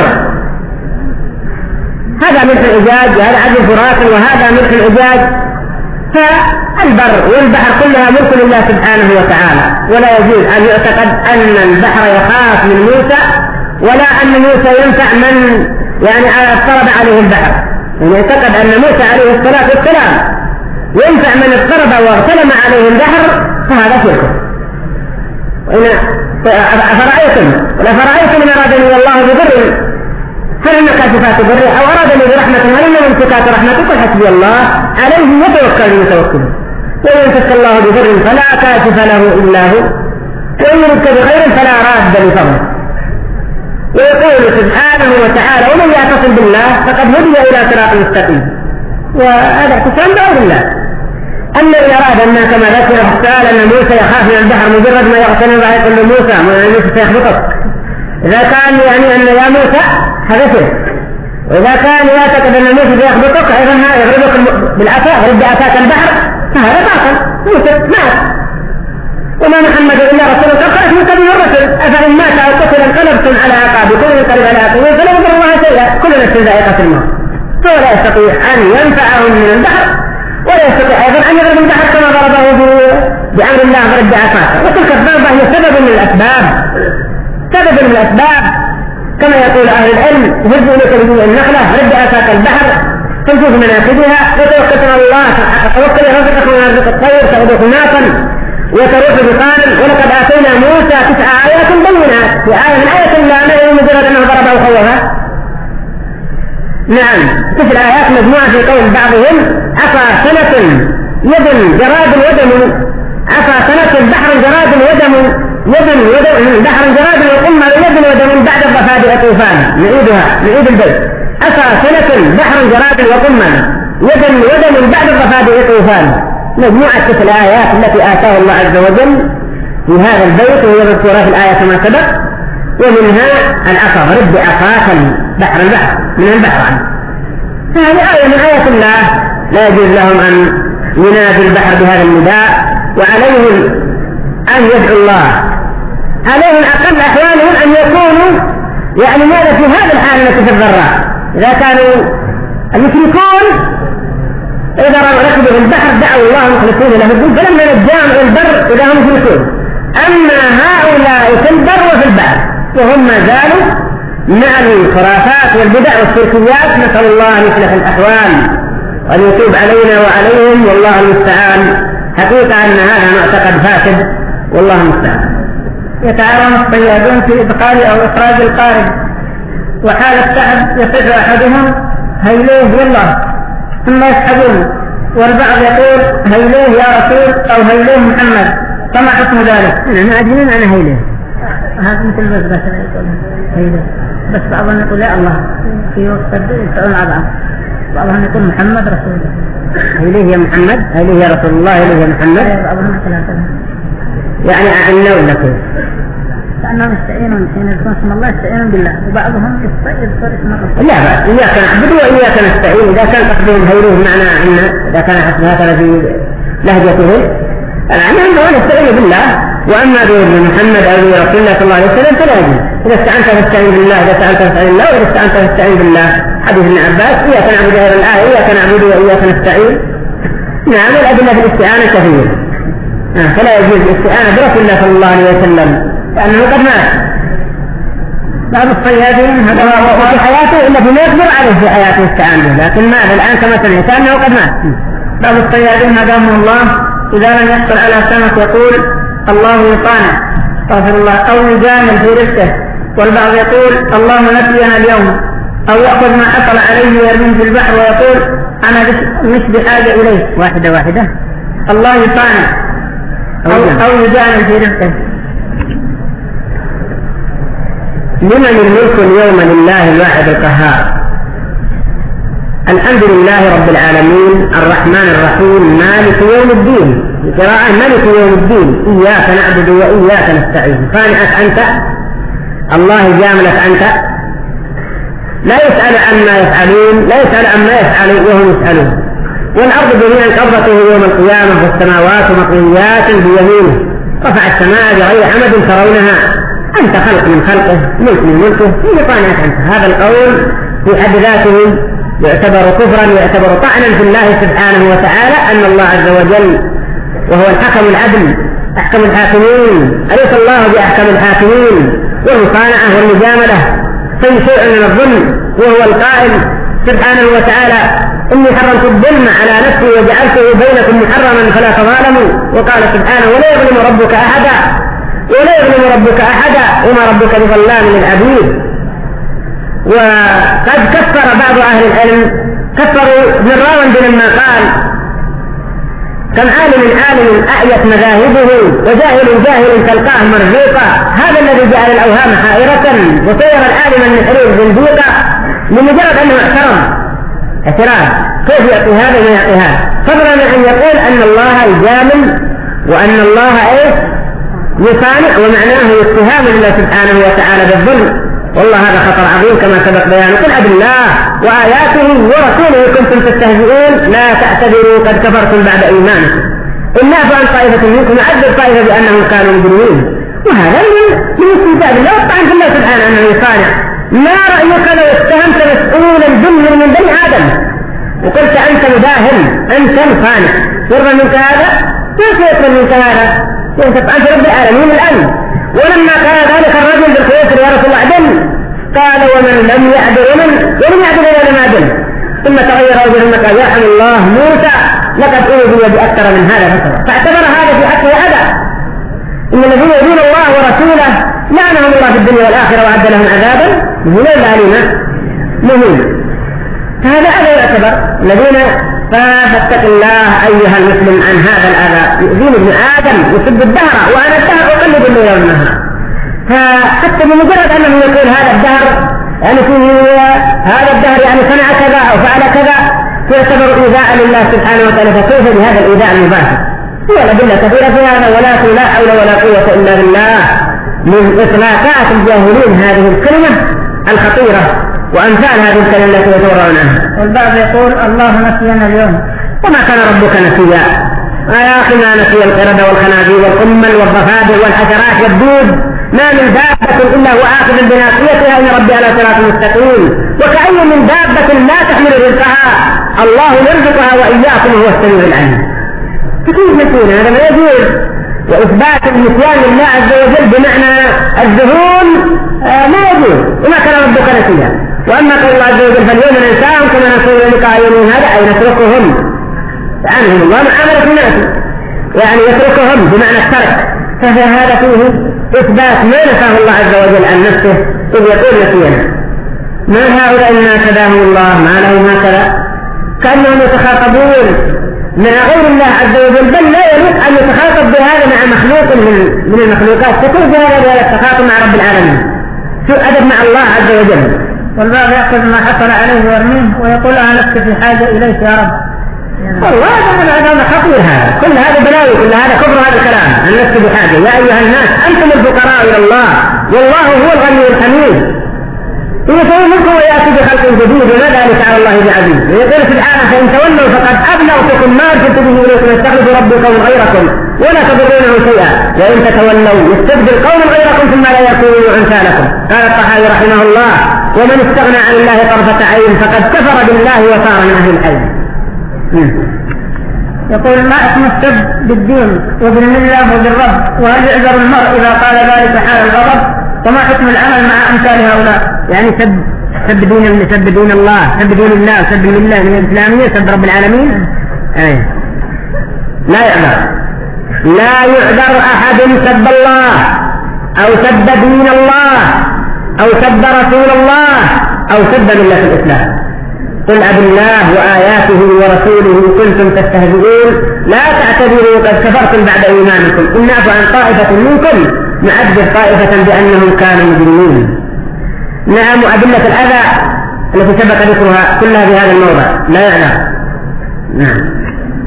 هذا ملح الإجاج هذا عدل فرات وهذا ملح الإجاج. فالبر والبحر كلها ملك لله سبحانه وتعالى، ولا يجوز أن يعتقد أن البحر يخاف من موسى ولا أن موسى ينفع من يعني اضطرب عليه البحر، يعني يعتقد أن موسى عليه الصلاة والسلام ينفع من اضطرب واغتلم عليه البحر فهذا شرك. أفرأيتم أفرأيتم إن أرادني الله بضر هل إن كاشفات ضره أو أرادني برحمة هل إن ممسكات رحمته قل حسبي الله عليه يتوكل المتوكلون. وإن يمسك الله بضر فلا كاشف له إلا هو وإن يمسك بخير فلا راد لفضله. ويقول سبحانه وتعالى ومن يعتصم بالله فقد هدي إلى صراط مستقيم. وهذا اعتصام بأمر الله. أما إن أراد أن كما ذكر قال أن موسى يخاف من البحر مجرد ما يغتنم راح يقول له موسى موسى سيخبطك، إذا كان يعني أن يا موسى هذا شرك، وإذا كان يعتقد أن موسى سيخبطك أيضا يضربك بالعصا يضرب بعصاك البحر فهذا باطل موسى مات. وما محمد إلا رسول قد خلت من قبله الرسل أفإن مات أو قتل انقلبتم على أعقابكم وينقلب على عقبه فلا يضر الله شيئا كل نفس ذائقة الموت. فلا يستطيع أن ينفعهم من البحر ولا يستطيع أيضا أن يضرب البحر كما ضربه بأمر الله ضرب بعصاته. وتلك الضربة هي سبب من الأسباب سبب من الأسباب كما يقول أهل العلم هز إليك بجوع النخلة رد بعصاك البحر تنفذ منافذها وتوكل على الله توكل رزقك من رزق الطير تغدو خناقا وتروح بقال. ولقد آتينا موسى تسع آيات بينات في آية من آية الله ما هي مجرد أنه ضربه وخوفها. نعم تسع آيات مجموعة في قول بعضهم عفا سنة يد جراد ودم عفا سنة بحر جراد ودم يد ودم بحر جراد وقمة يد ودم بعد الضفادع طوفان. نعيدها نعيد البيت عفا سنة بحر جراد وقمة يد ودم بعد الضفادع طوفان. مجموعة تسع آيات التي آتاه الله عز وجل في هذا البيت وهي مذكورة في الآية كما سبق. ومنها العصا رد عصاك البحر البحر من البحر عنه. هذه آية من آيات الله لا يجوز لهم أن ينادي البحر بهذا النداء، وعليهم أن يدعوا الله. عليهم أقل أحوالهم أن يكونوا يعني ماذا في هذا الحال التي في الضراء. إذا كانوا المشركون إذا ركبوا في البحر دعوا الله مخلصين له الدين فلما نجاهم إلى البر إذا هم مشركون. أما هؤلاء في البر وفي البحر وهم ما زالوا مع الخرافات والبدع والشركيات. نسأل الله أن يصلح الأحوال وأن يتوب علينا وعليهم والله المستعان. حقيقة أن هذا معتقد فاسد والله المستعان. يتعاون الصيادون في إدخال أو إخراج القارب وحال السحب يصح أحدهم هيلوه والله ثم يسحبون والبعض يقول هيلوه يا رسول أو هيلوه محمد فما حكم ذلك؟ نحن أدرين أنا هيلوه هذا مثل بس بس هيلوه بس بعضهم يقول يا الله في وقت يسألون عظام بعضهم يقول محمد رسول الله هيلوه يا محمد هيلوه يا رسول الله هيلوه يا محمد بعضهم ثلاثة يعني أعنى ولا كيف؟ كأنهم يستعينون حين يذكرون اسم الله يستعينون بالله وبعضهم يذكر اسم الله. لا بأس إياك نعبد وإياك نستعين. إذا كان قصدهم هيلوه معنى أن إذا كان حسب هكذا في لهجته يعني أنه نستعين بالله وأما بمحمد أو برسول الله صلى الله عليه وسلم فلا يجوز. إذا استعنت فاستعين بالله، إذا سألت فاستعين بالله، وإذا استعنت فاستعين بالله. حديث ابن عباس: إياك نعبد غير الآية، إياك نعبد وإياك نستعين. نعم، الأدلة في الاستعانة كثيرة، فلا يجوز الاستعانة برسول الله صلى الله عليه وسلم لأنه قد مات. بعض الصيادين هذا هو في حياته إلا بما يقدر عليه في حياته استعان به، لكن ماذا الآن كما سمعت كأنه قد مات. بعض الصيادين هداهم الله إذا لم يحصل على سمك يقول الله يطانع استغفر الله، أو يجامل في رزقه. والبعض يقول اللهم نسينا اليوم، أو يأخذ ما حصل عليه ويرميه في البحر ويقول أنا مش بحاجة إليه. واحدة واحدة الله يطانع أو, أو يجامل في رزقه. لمن الملك اليوم؟ لله الواحد القهار. الحمد لله رب العالمين الرحمن الرحيم مالك يوم الدين، قراءة مالك يوم الدين. إياك نعبد وإياك نستعين. خانعك أنت، الله جاملك أنت. لا يسأل عما يفعلون، لا يسأل عما يفعلون وهم يسألون. والأرض جميعا قبضته يوم القيامة والسماوات مطويات بيمينه. رفع السماء بغير عمد ترونها. أنت خلق من خلقه، ملك من ملكه، في قانعك أنت. هذا القول في حد ذاته يعتبر كفرا، ويعتبر طعنا في الله سبحانه وتعالى، أن الله عز وجل وهو الحكم العدل أحكم الحاكمين، أليس الله بأحكم الحاكمين؟ والمصانعة والمجاملة في شيء من الظلم، وهو القائل سبحانه وتعالى إني حرمت الظلم على نفسي وجعلته بينكم محرما فلا تظالموا. وقال سبحانه ولا يظلم ربك أحدا، ولا يظلم ربك أحدا وما ربك بظلام للعبيد. وقد كفر بعض أهل العلم، كفروا ابن الراوندي لما قال كم عالم عالم أعيت مذاهبه وجاهل جاهل تلقاه مرزوقا. هذا الذي جعل الأوهام حائرة وصير العالم المحرور زنديقا لمجرد أنه احترم اعتراف. كيف يعطي هذا وما يعطي هذا؟ فضلا عن أن يقول أن الله يجامل وأن الله إيه يصانع، ومعناه اتهام لله سبحانه وتعالى بالظلم. والله هذا خطر عظيم كما سبق بيانه. قل أب الله وآياته ورسوله كنتم تستهزئون لا تعتذروا قد كفرتم بعد إيمانكم إن نعفو عن طائفة منكم نعذب طائفة بأنهم كانوا مجرمين. وهذا من استهزاء بالله والطعن في الله سبحانه أنه يصانع. ما رأيك لو اتهمت مسؤولا ذمر من بني آدم وقلت أنت مداهن أنت مصانع، يرضى منك هذا؟ كيف يقبل منك هذا؟ أنت رب العالمين الآن. ولما قال ذلك الرجل بالخير يا رسول الله عدل، قال ومن لم يعدل ومن ولم يعدل إلا لم عدل. ثم تغير وجهه قال يرحم الله موسى لقد أوذي بأكثر من هذا فصبر. فاعتبر هذا في حقه أذى. إن الذين يؤذون الله ورسوله لعنهم الله في الدنيا والآخرة وأعد لهم عذابا مهينا أليما مهين. فهذا أذى يعتبر. الذين فاتق الله أيها المسلم عن هذا الأذى. يؤذين ابن آدم يسب الدهر وأنا الدهر أقلب الليل والنهار. فحتى بمجرد أنه يقول هذا الدهر يعني فيه هذا الدهر يعني صنع كذا أو فعل كذا يعتبر إيذاء لله سبحانه وتعالى. فكيف بهذا الإيذاء المباشر؟ هي الأدلة كثيرة في هذا. ولكن لا حول ولا قوة إلا بالله. من إطلاقات الجاهلين هذه الكلمة الخطيرة وأمثال هذه الكلمة التي يتورون عنها. والبعض يقول الله نسينا اليوم. وما كان ربك نسيا. يا أخي ما نسي القردة والخنازير والقمل والضفادع والحشرات والدود. ما من دابة إلا هو آخذ بناصيتها إن ربي على صراط مستقيم. وكأي من دابة لا تحمل رزقها الله يرزقها وإياكم وهو السميع العليم. كيف نسينا؟ هذا ما يجوز. وإثبات النسيان لله عز وجل بمعنى الذهول آه ما يجوز. وما كان ربك نسيا. وأما قول الله عز وجل فاليوم ننساهم كما نسوا لقاء يومهم هذا أي نتركهم عنهم الله معاملة الناس يعني يتركهم بمعنى الترك. فهذا فيه إثبات ما نساه الله عز وجل عن نفسه إذ يقول نسينا. ما هؤلاء الناس هداهم الله ما لهم هكذا كأنهم يتخاطبون مع غير الله عز وجل. بل لا يليق أن يتخاطب بهذا مع مخلوق من من المخلوقات. تكون بهذا بهذا التخاطب مع رب العالمين سوء أدب مع الله عز وجل. والبعض يأخذ ما حصل عليه ويرميه ويقول أنا لست في حاجة إليك يا رب. والله هذا خطير. هذا كل هذا بلاوي كل هذا كفر. هذا الكلام أن لست بحاجة. يا أيها الناس أنتم الفقراء إلى الله والله هو الغني الحميد. يقول منكم ويأتي بخلق جديد وما ذلك على الله بعزيز. ويقول سبحانه فإن تولوا فقد أبلغتكم ما أرسلت به إليكم يستخلف ربكم غيركم ولا تضرونه شيئا وإن تتولوا يستبدل قوما غيركم ثم لا يكونوا أمثالكم. قال الطحاوي رحمه الله: ومن استغنى عن الله طرفة عين فقد كفر بالله وصار من أهل الحي. يقول: ما اسم السب بالدين وبالملة وبالرب؟ وهل يعذر المرء إذا قال ذلك حال الغضب؟ وما حكم العمل مع أمثال هؤلاء؟ يعني سب سب دين سب دين الله، سب دين الله، سب الملة الإسلامية، سب رب العالمين. أيه. لا يعذر لا يعذر أحد سب الله أو سب دين الله أو سب رسول الله أو سب ملة الإسلام. قل أب الله وآياته ورسوله كنتم تستهزئون لا تعتذروا قد كفرتم بعد إيمانكم إن نعفو عن طائفة منكم نعذب طائفة بأنهم كانوا مجرمين. نعم. وأدلة الأذى التي سبق ذكرها كلها في هذا الموضع لا يعلم. نعم.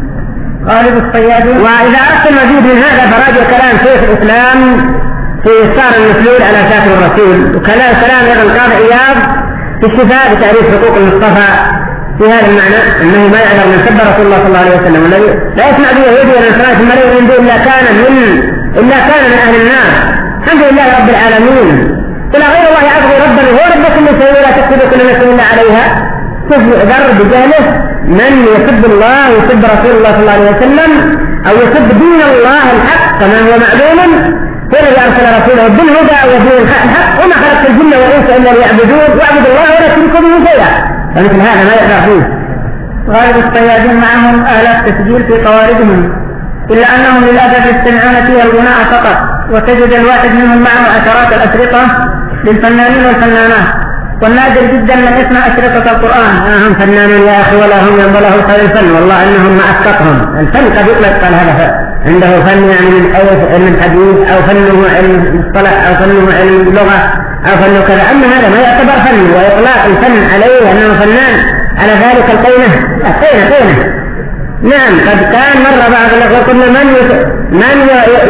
غالب الصيادين. وإذا أردت المزيد من هذا فراجع كلام شيخ الإسلام في إصدار المسلول على شاتم الرسول، وكلام كلام أيضا القاضي إياض في الشفاء بتعريف حقوق المصطفى في هذا المعنى أنه ما يعذر من سب رسول الله صلى الله عليه وسلم الذي لا يسمع به يهودي ولا نصراني ثم لا يؤمن به إلا كان من إلا كان من أهل النار. الحمد لله رب العالمين. إلى غير الله يعبد ربنا هو رب كل شيء ولا تكتب كل نفس إلا عليها. كيف يعذر بجهله من يسب الله ويسب رسول الله صلى الله عليه وسلم أو يسب دين الله الحق كما هو معلوم؟ هو الذي أرسل رسوله بالهدى ودين الحق وما خلقت الجن والإنس إلا ليعبدون واعبدوا الله ولا تشركوا به شيئا. فمثل هذا ما يعذر فيه. غالب الصيادين معهم آلات تسجيل في قواربهم إلا أنهم للأسف يستمعون فيها الغناء فقط، وتجد الواحد منهم معه عشرات الأشرطة للفنانين والفنانات، والنادر جدا من يسمع أشرطة القرآن. آه هم فنانون يا أخي ولا هم ينبله خير الفن، والله إنهم ما أسقطهم. الفن قد يطلق قال هذا عنده فن يعني من أي علم الحديث أو فنه علم مصطلح أو فنه علم لغة أو فنه كذا، أما هذا ما يعتبر فن، وإطلاق الفن عليه أنه فنان على ذلك القينة لا قينة قينة. نعم قد كان مرة بعض الأخوة قلنا من من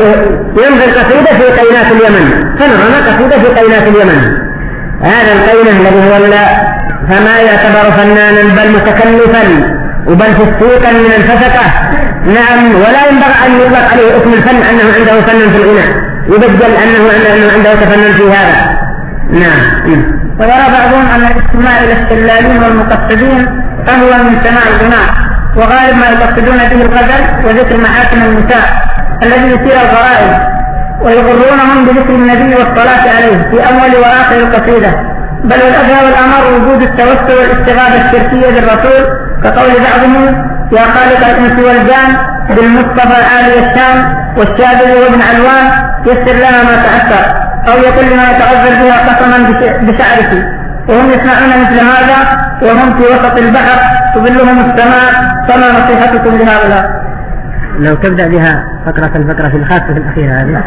ينزل قصيدة في قينات اليمن، فنرى قصيدة في قينات اليمن. هذا القينة الذي هو فما يعتبر فنانا بل متكلفا وبل فسوقا من الفسقة. نعم. ولا ينبغي أن يطلق عليه اسم الفن أنه عنده فن في الغناء، يبدل أنه أنه عنده تفنن في هذا. نعم. ويرى بعضهم أن الاستماع إلى الشلالين والمقصدين أهون من سماع الغناء، وغالب ما يقصدون به الغزل وذكر محاكم النساء الذي يثير الغرائز، ويغرونهم بذكر النبي والصلاة عليه في أول وآخر القصيدة. بل والأذهى والأمر وجود التوسل والاستغاثة الشركية بالرسول كقول بعضهم: يا خالق الإنس والجان بالمصطفى عالي الشام والشاذلي وابن علوان يسر لها ما تأثر، أو يقول لما يتغزل بها قسما بشعرك. وهم يسمعون مثل هذا وهم في وسط البحر تظلهم السماء، فما نصيحتكم لهؤلاء؟ لو تبدأ بها فقرة الفقرة في الخاصة في الأخيرة هذه.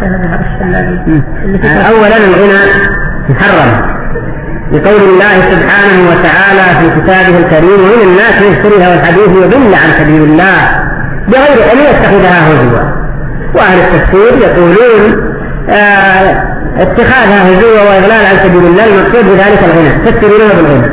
أولا الغنى محرم بقول الله سبحانه وتعالى في كتابه الكريم: ومن الناس يشتريها والحديث يضل عن سبيل الله بغير أن يتخذها هزوا. وأهل التفسير يقولون آه اتخاذها هزوا وإضلال عن سبيل الله المقصود بذلك الغنى، تفسيرونه بالغنى.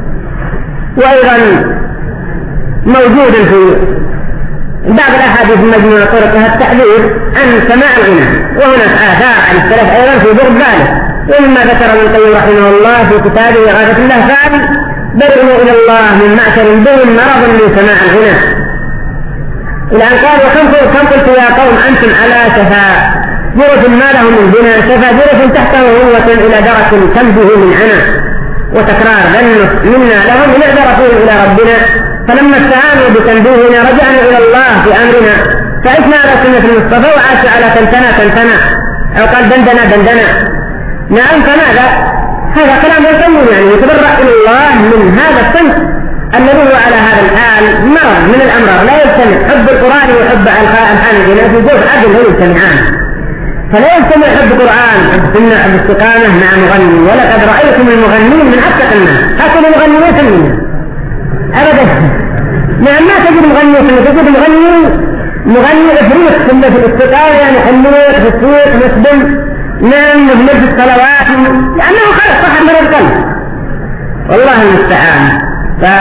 وأيضا موجود في بعض الأحاديث المجموعة طرقها التحذير عن سماع الغنى، وهناك آثار عن السلف أيضا في ضرب ذلك. ومما ذكر ابن القيم رحمه الله في كتابه إغاثة اللهفان: بدعوا إلى الله من معشر بهم مرض من سماع الغنى. إلى أن قال: وكم قلت يا قوم أنتم على شفا جرف ما له من غنى، شفا جرف تحته هوة إلى درك كم به من عنا. وتكرار ذنب منا لهم نعذر فيه إلى ربنا، فلما استعانوا بتنبيهنا رجعنا إلى الله في أمرنا، فعشنا على سنة المصطفى وعاشوا على تنتنا تنتنا، أو قال دندنا دندنا. نعم. فماذا؟ هذا كلام يقول يعني يتبرأ إلى الله من هذا الصنف الذي هو على هذا الحال مرض من الأمراض لا يجتمع حب القرآن وحب الحان الغناء في جوف عدل لا يجتمعان. فلا يجتمع حب القرآن حب السنة حب الاستقامة مع مغني. ولقد رأيتم المغنين من أكثر الناس هكذا المغنيين سنين أبدا. نعم. ما تجد مغني سنة، تجد مغني مغني إفريق سنة في الاستقامة يعني حلوة في السوق مسلم. نعم. وبنفس الصلوات لأنه خلق صحب من القلب، والله المستعان. ف...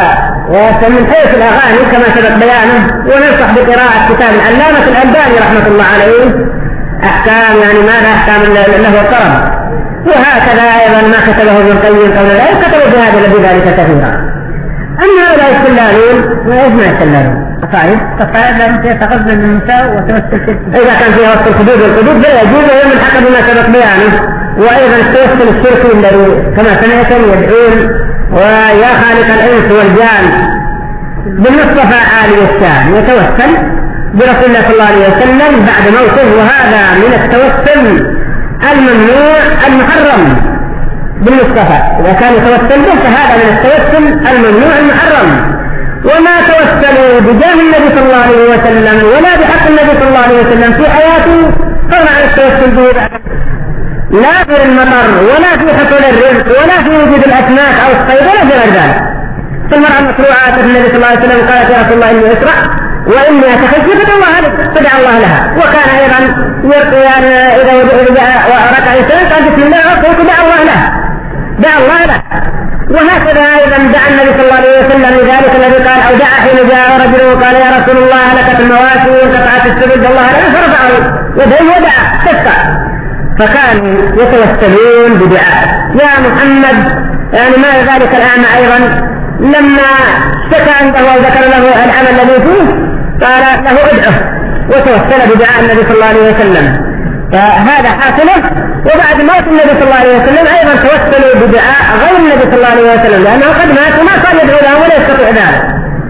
ومن حيث الأغاني كما سبق بيانه، وننصح بقراءة كتاب العلامة الألباني رحمة الله عليه أحكام، يعني ماذا أحكام له والطرب، وهكذا أيضا ما كتبه ابن القيم قبل ذلك كتبوا في هذا الذي ذلك كثيرا. أما هؤلاء السلالون وإيش ما يسللون؟ قصائد قصائد لم تتغزل النساء وتمثل ست. إذا كان فيها وصف الحدود والحدود فلا يجوز، وهو من حق بما سبق بيانه. وأيضا التوسل الشركي الذي كما سمعتم يدعون ويا خالق الإنس والجان بالمصطفى عالي الشان، يتوسل برسول الله صلى الله عليه وسلم بعد موته، وهذا من التوسل الممنوع المحرم بالمصطفى. إذا كان يتوسل به فهذا من التوسل الممنوع المحرم. وما توسلوا بجاه النبي صلى الله عليه وسلم ولا بحق النبي صلى الله عليه وسلم في حياته فضلا عن التوسل به بعد، لا في المطر ولا في حصول الرزق ولا في وجود الأسماك أو الصيد ولا في غير ذلك. في المرأة المشروعات النبي صلى الله عليه وسلم قالت يا رسول الله إني أسرع وإني أتخذ فدعا الله لك، فدعا الله لها. وكان أيضا يعني إذا ركع إنسان قال بسم الله ودعا الله له، دعا الله له. وهكذا أيضا دعا النبي صلى الله عليه وسلم لذلك الذي قال أو دعا حين جاء رجل وقال يا رسول الله هلكت المواشي وانقطعت السبل الله له، فرفعه يديه ودعا تسقى. فكانوا يتوسلون بدعاء يا محمد. يعني ما ذلك الأعمى أيضا لما اشتكى عنده وذكر له العمل الذي فيه قال له ادعه وتوسل بدعاء النبي صلى الله عليه وسلم. فهذا حاصله. وبعد موت النبي صلى الله عليه وسلم أيضا توسلوا بدعاء غير النبي صلى الله عليه وسلم، لأنه قد مات وما كان يدعو له ولا يستطيع ذلك.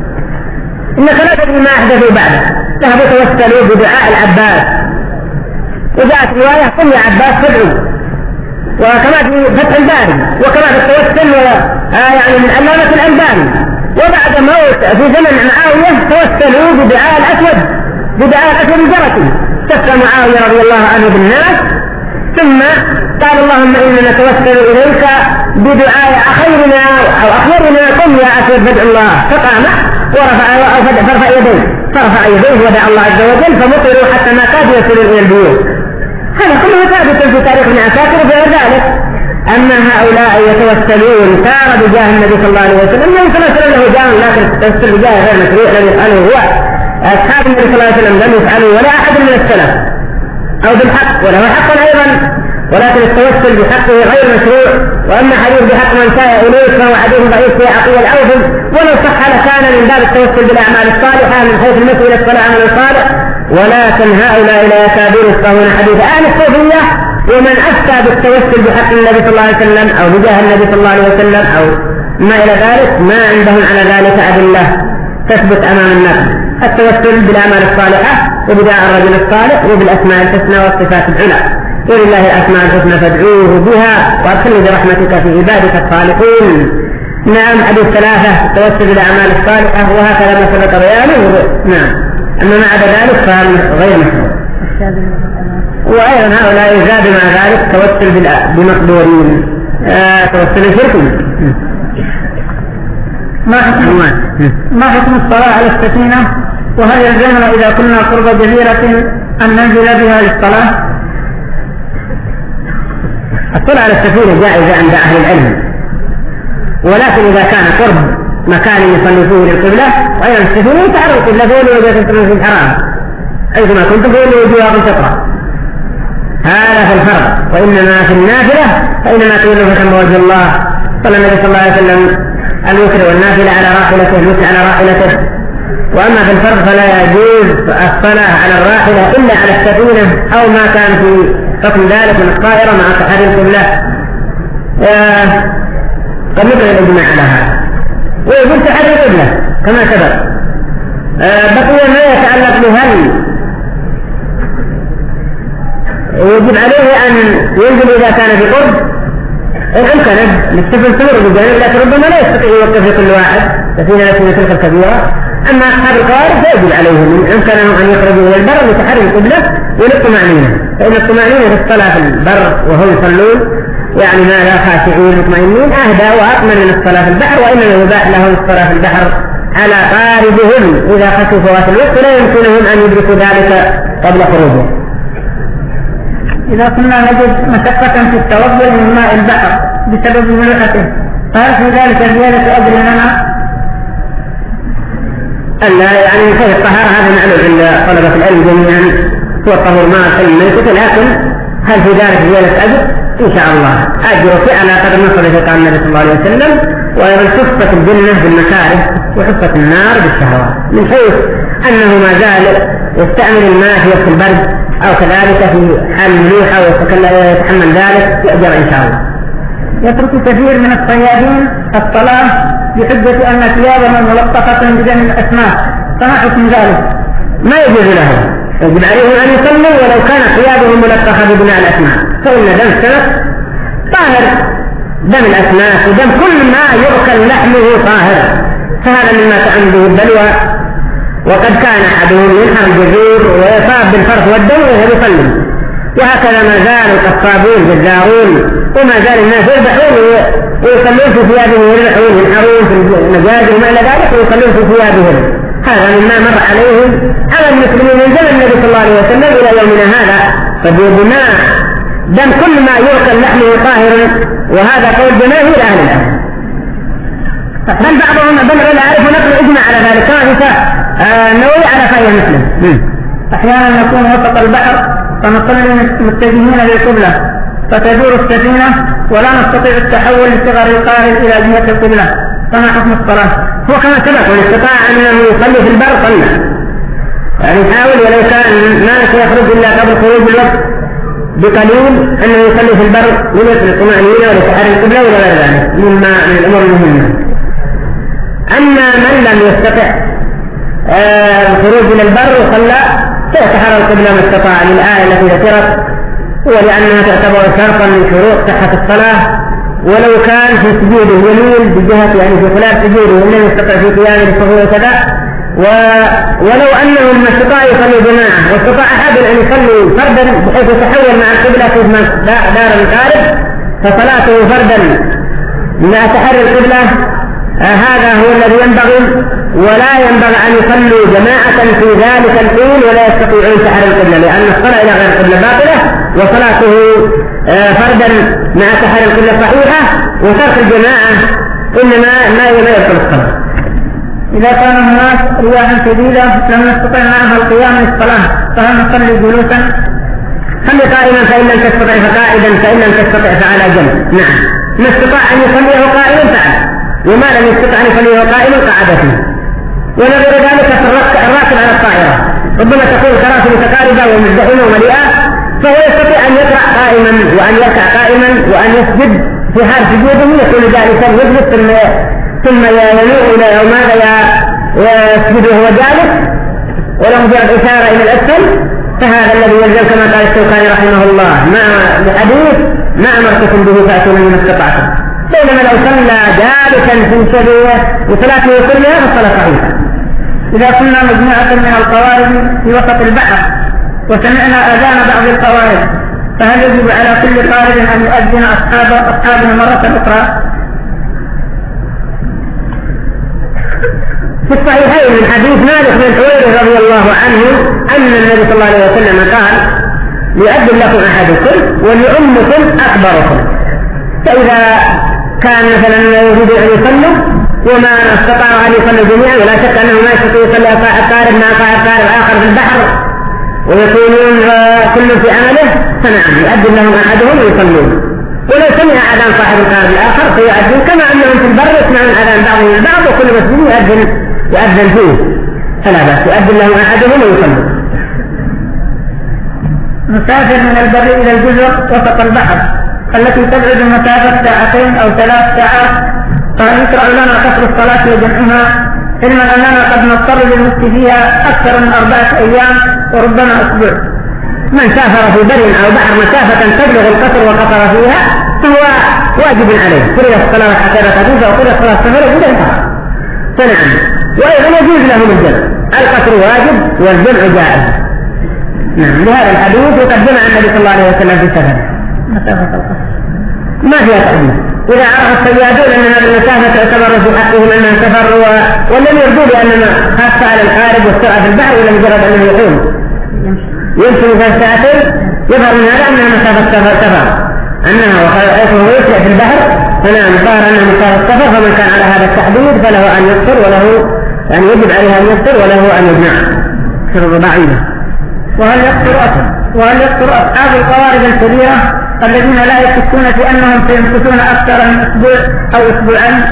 إنك لا تدري ما أحدثوا بعده. ذهبوا توسلوا بدعاء العباس، وجاءت رواية قل يا عباس فادعوا، وكما في فتح الباري وكما في التوسل آه يعني من علامة الألباني. وبعد موت في زمن معاوية توسلوا بدعاء الأسود، بدعاء الأسود الجرسي، استفتى معاوية رضي الله عنه بالناس، ثم قال اللهم إننا نتوسل إليك بدعاء أخيرنا أو أخيرنا قم يا أسود فادع الله، فقام ورفع فرفع يديه فرفع يديه ودعا الله عز وجل فمطروا حتى ما كادوا يصلون إلى البيوت. هذا كله ثابت في تاريخ ابن عساكر وغير ذلك. أما هؤلاء يتوسلون تارة بجاه النبي صلى الله عليه وسلم، النبي صلى الله عليه وسلم له جاه لكن التوسل بجاه غير مشروع لم يفعله هو، أصحاب النبي صلى الله عليه وسلم لم يفعلوا ولا أحد من السلف أو بالحق وله حق أيضا، ولكن التوسل بحقه غير مشروع. وأما حديث بحق من ساء إليك فهو حديث ضعيف في عقيل الأوفل، ولو صح لكان من باب التوسل بالأعمال الصالحة من حيث المسؤولة الصلاة عمل الصالح. ولكن هؤلاء لا يكادون يفقهون حديث أهل الصوفية، ومن أفتى بالتوسل بحق النبي صلى الله عليه وسلم أو بجاه النبي صلى الله عليه وسلم أو ما إلى ذلك ما عندهم على ذلك أدلة تثبت أمام النقل. التوسل بالأعمال الصالحة وبدعاء الرجل الصالح وبالأسماء الحسنى والصفات العلى، ولله الأسماء الحسنى فادعوه بها وأدخلوا برحمتك في عبادك الصالحين. نعم حديث ثلاثة التوسل بالأعمال الصالحة وهكذا ما سبق بيانه. نعم أما ما عدا ذلك فهم غير مشروع. وأيضا هؤلاء يزاد مع ذلك توسل بمقدورين آه توسل شركي. ما حكم ما حكم الصلاة على السفينة؟ وهل يلزمنا إذا كنا قرب جزيرة أن ننزل بها للصلاة؟ الصلاة على السفينة جائزة عند أهل العلم، ولكن إذا كان قرب مكان يصلي فيه للقبلة وأيضا السفينة تعرف القبلة فولوا وجهكم في الحرام أيضا كنتم فولوا وجوهكم شطرا، هذا في الفرض. وإنما في النافلة فإنما تولوا فتم وجه الله. صلى النبي صلى الله عليه وسلم الوتر والنافلة على راحلته، الوتر على راحلته. وأما في الفرض فلا يجوز الصلاة على الراحلة إلا على السفينة أو ما كان في حكم ذلك من الطائرة مع تحريم القبلة. قد نقل الإجماع على هذا ويجوز تحريم القبلة كما سبق. بقي ما يتعلق بهل يجب عليه أن ينزل إذا كان في قرب. إن أمكن للسفن تمر بجانب لكن ربما لا يستطيع يوقف في كل واحد سفينة سفينة تلك الكبيرة. أما أصحاب القوارب فيجب عليهم إن أمكنهم أن يخرجوا إلى البر لتحرم القبلة وللطمأنينة، فإن الطمأنينة في الصلاة في البر وهم يصلون يعني ما لا خاشعين مطمئنين أهدى وأطمن من الصلاة في البحر، وإنما يباح لهم الصلاة في البحر على قاربهم إذا خشوا فوات الوقت لا يمكنهم أن يدركوا ذلك قبل خروجهم. إذا كنا نجد مشقة في التوضؤ من ماء البحر بسبب ملوحته فهل في ذلك زيادة أجر لنا؟ يعني كيف الطهارة هذا معلوم عند طلبة العلم جميعا، هو الطهور ما أكل الميتة، لكن هل في ذلك زيادة أجر؟ إن شاء الله أجر على قدر نصر في قال النبي صلى الله عليه وسلم. وأيضا حفة الجنة بالمكاره وحفة النار بالشهوات، من حيث أنه ما زال يستعمل الماء في وقت البرد أو كذلك في حال الملوحة ويتحمل ذلك يأجر إن شاء الله. يترك كثير من الصيادين الصلاة بحجة أن ثيابهم ملطخة بدم الأسماك، فما حكم ذلك؟ ما يجوز له، يجب عليهم أن يصلوا ولو كان ثيابهم ملطخة بدماء الأسماك، فإن دم السمك طاهر، دم الأسماك ودم كل ما يؤكل لحمه طاهر، فهذا مما تعم به البلوى. وقد كان أحدهم ينحر الجزور ويصاب بالفرث والدم وهو يصلي، وهكذا ما زال القصابون جزارون وما زال الناس يذبحون ويصلون في ثيابهم ويذبحون ينحرون في المجازر وما إلى ذلك ويصلون في ثيابهم. هذا مما مر عليهم على المسلمين من زمن النبي صلى الله عليه وسلم إلى يومنا هذا. فبدماء دم كل ما يؤكل لحمه طاهر، وهذا قول جماهير أهل العلم، بل بعضهم بل لا أعرف نقل إجماع على ذلك كما في النووي على صحيح مسلم. أحيانا نكون وسط البحر فنصلي متجهين للقبلة فتدور السفينة ولا نستطيع التحول لصغر القارب إلى جهة القبلة، فما حكم الصلاة؟ هو كما سبق من استطاع أنه يصلي في البر صلى، يعني حاول ولو كان ما سيخرج إلا قبل خروج الوقت بقليل أنه يصلي في البر وليس للطمأنينة ولتحري القبلة ولا غير ذلك مما من الأمور المهمة. أما من لم يستطع الخروج إلى البر وصلى فيتحرى القبلة ما استطاع للآية التي ذكرت، ولأنها تعتبر شرطا من شروط صحة الصلاة. ولو كان في سجوده يميل بجهة يعني في خلاف سجوده ولم يستطع في قيامه الصفوة وكذا، ولو أنه لما استطاع يصلي جماعة واستطاع أحد أن يصلي فردا بحيث يتحول مع القبلة في دار القارب فصلاته فردا مع تحري القبلة آه هذا هو الذي ينبغي، ولا ينبغي أن يصلوا جماعة في ذلك الحين ولا يستطيعون تحري القبلة، لأن الصلاة إلى غير القبلة باطلة وصلاته آه فردا مع تحري القبلة صحيحة، وترك الجماعة إنما ما يبطل الصلاة. إذا كان هناك رياح شديدة لم نستطع معها القيام للصلاة فهل نصلي جلوسا؟ صلي قائما فإن لم تستطع فقاعدا فإن لم تستطع فعلى جنب. نعم، ما استطاع أن يصليه قائما فعل، وما لم يستطع أن يصليه قائما قعد فيه. ونظر ذلك في الراكب على الطائرة، ربما تكون كراسي متقاربة ومزدحمة ومليئة، فهو يستطيع أن يقرأ قائما وأن يركع قائما وأن يسجد في حال سجوده يكون جالسا يجلس ثم ثم ينوء إلى أو ماذا يسجد وهو جالس ولو مجرد إشارة إلى الأسفل، فهذا الذي يلزم كما قال الشوكاني رحمه الله مع الحديث ما أمرتكم به فأتوا من استطعتم. بينما لو صلى جالسا في سبيله وصلاته كلها فالصلاة صحيحة. إذا كنا مجموعة من القوارب في وسط البحر وسمعنا أذان بعض القوارب فهل يجب على كل قارب أن يؤذن أصحاب أصحابه مرة أخرى؟ في الصحيحين من حديث مالك بن حويرث رضي الله عنه أن النبي صلى الله عليه وسلم قال: ليؤذن لكم أحدكم وليؤمكم أكبركم. فإذا كان مثلا يريد أن يصلوا وما استطاعوا أن يصلوا جميعا، ولا شك أنه ما يستطيع يصلي قارب مع قارب آخر في البحر ويكونون كل في عمله، فنعم يؤذن لهم أحدهم ويصلون. ولو سمع أذان صاحب القارب الآخر فيؤذن، كما أنهم في البر يسمعون أذان بعضهم البعض وكل مسجد يؤذن يؤذن فيه، فلا بأس يؤذن لهم أحدهم ويصلون. مسافر من البر إلى الجزر وسط البحر التي تبعد مسافة ساعتين أو ثلاث ساعات، فهل يشرع لنا قصر الصلاة وجمعها، علما أننا قد نضطر للمسك فيها أكثر من أربعة أيام وربما أسبوع؟ من سافر في بر أو بحر مسافة تبلغ القصر وقصر فيها فهو واجب عليه، فرض الصلاة حتى تجوز وفرض الصلاة سفر بدون قصر، فنعم. وأيضا يجوز لهم الجمع، القصر واجب والجمع جائز. نعم، لهذا الحديث وقد جمع النبي صلى الله عليه وسلم في السفر مسافة القصر ما فيها تحديد. إذا عرف الصيادون أن هذه المسافة تعتبر في حقهم أنها سفر و... ولم يرضوا بأننا خاصة على الخارج والسرعة في البحر ولا مجرد أنه يقوم يمشي فالسافر، يظهر من هذا أنها مسافة سفر سفر أنها وهو يسرع في البحر، فنعم ظهر أنها مسافة سفر، فمن كان على هذا التحديد فله أن يقصر وله يعني يجب عليها أن يفطر وله أن يجمع شرط ضعيفة. وهل يفطر وهل يفطر أصحاب القوارب الكبيرة الذين لا يشكون في أنهم سيمكثون أكثر من أسبوع أو أسبوعين؟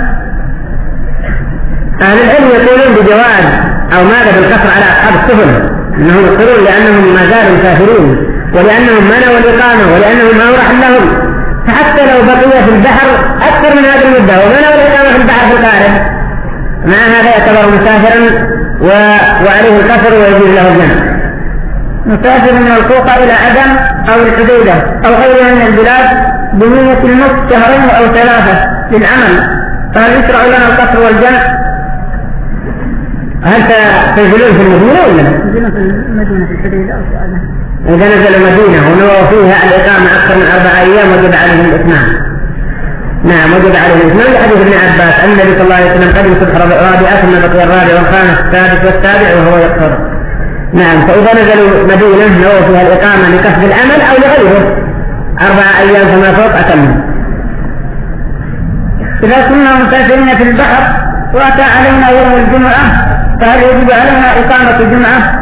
أهل العلم يقولون بجواز أو ماذا بالقصر على أصحاب السفن أنهم يقولون لأنهم ما زالوا مسافرين ولأنهم منعوا الإقامة ولأنهم ما راح لهم، فحتى لو بقي في البحر أكثر من هذه المدة ومنعوا الإقامة في البحر في القارب مع هذا يعتبر مسافرا و... وعليه القصر ويجوز له الجمع. مسافر من القوقة إلى عدن أو الحديدة أو غيرها من البلاد بنية المكث شهرين أو ثلاثة للعمل، فهل يشرع لنا القصر والجمع؟ هل تنزلون في المدينة ولا؟ نزلون في المدينة في الحديدة أو في عدن. إذا نزلوا المدينة ونووا فيها الإقامة أكثر من أربع أيام وجب عليهم الإتمام. نعم وجب عليهم الإتمام لحديث ابن عباس أن النبي صلى الله عليه وسلم قدم صبح رابعة ثم بقي الرابع والخامس السادس والسابع وهو يقصر. نعم فإذا نزلوا مدينة نووا فيها الإقامة لقصد العمل أو لغيره أربع أيام فما فوق أتم. إذا كنا مسافرين في البحر وأتى علينا يوم الجمعة فهل يجب علينا إقامة الجمعة؟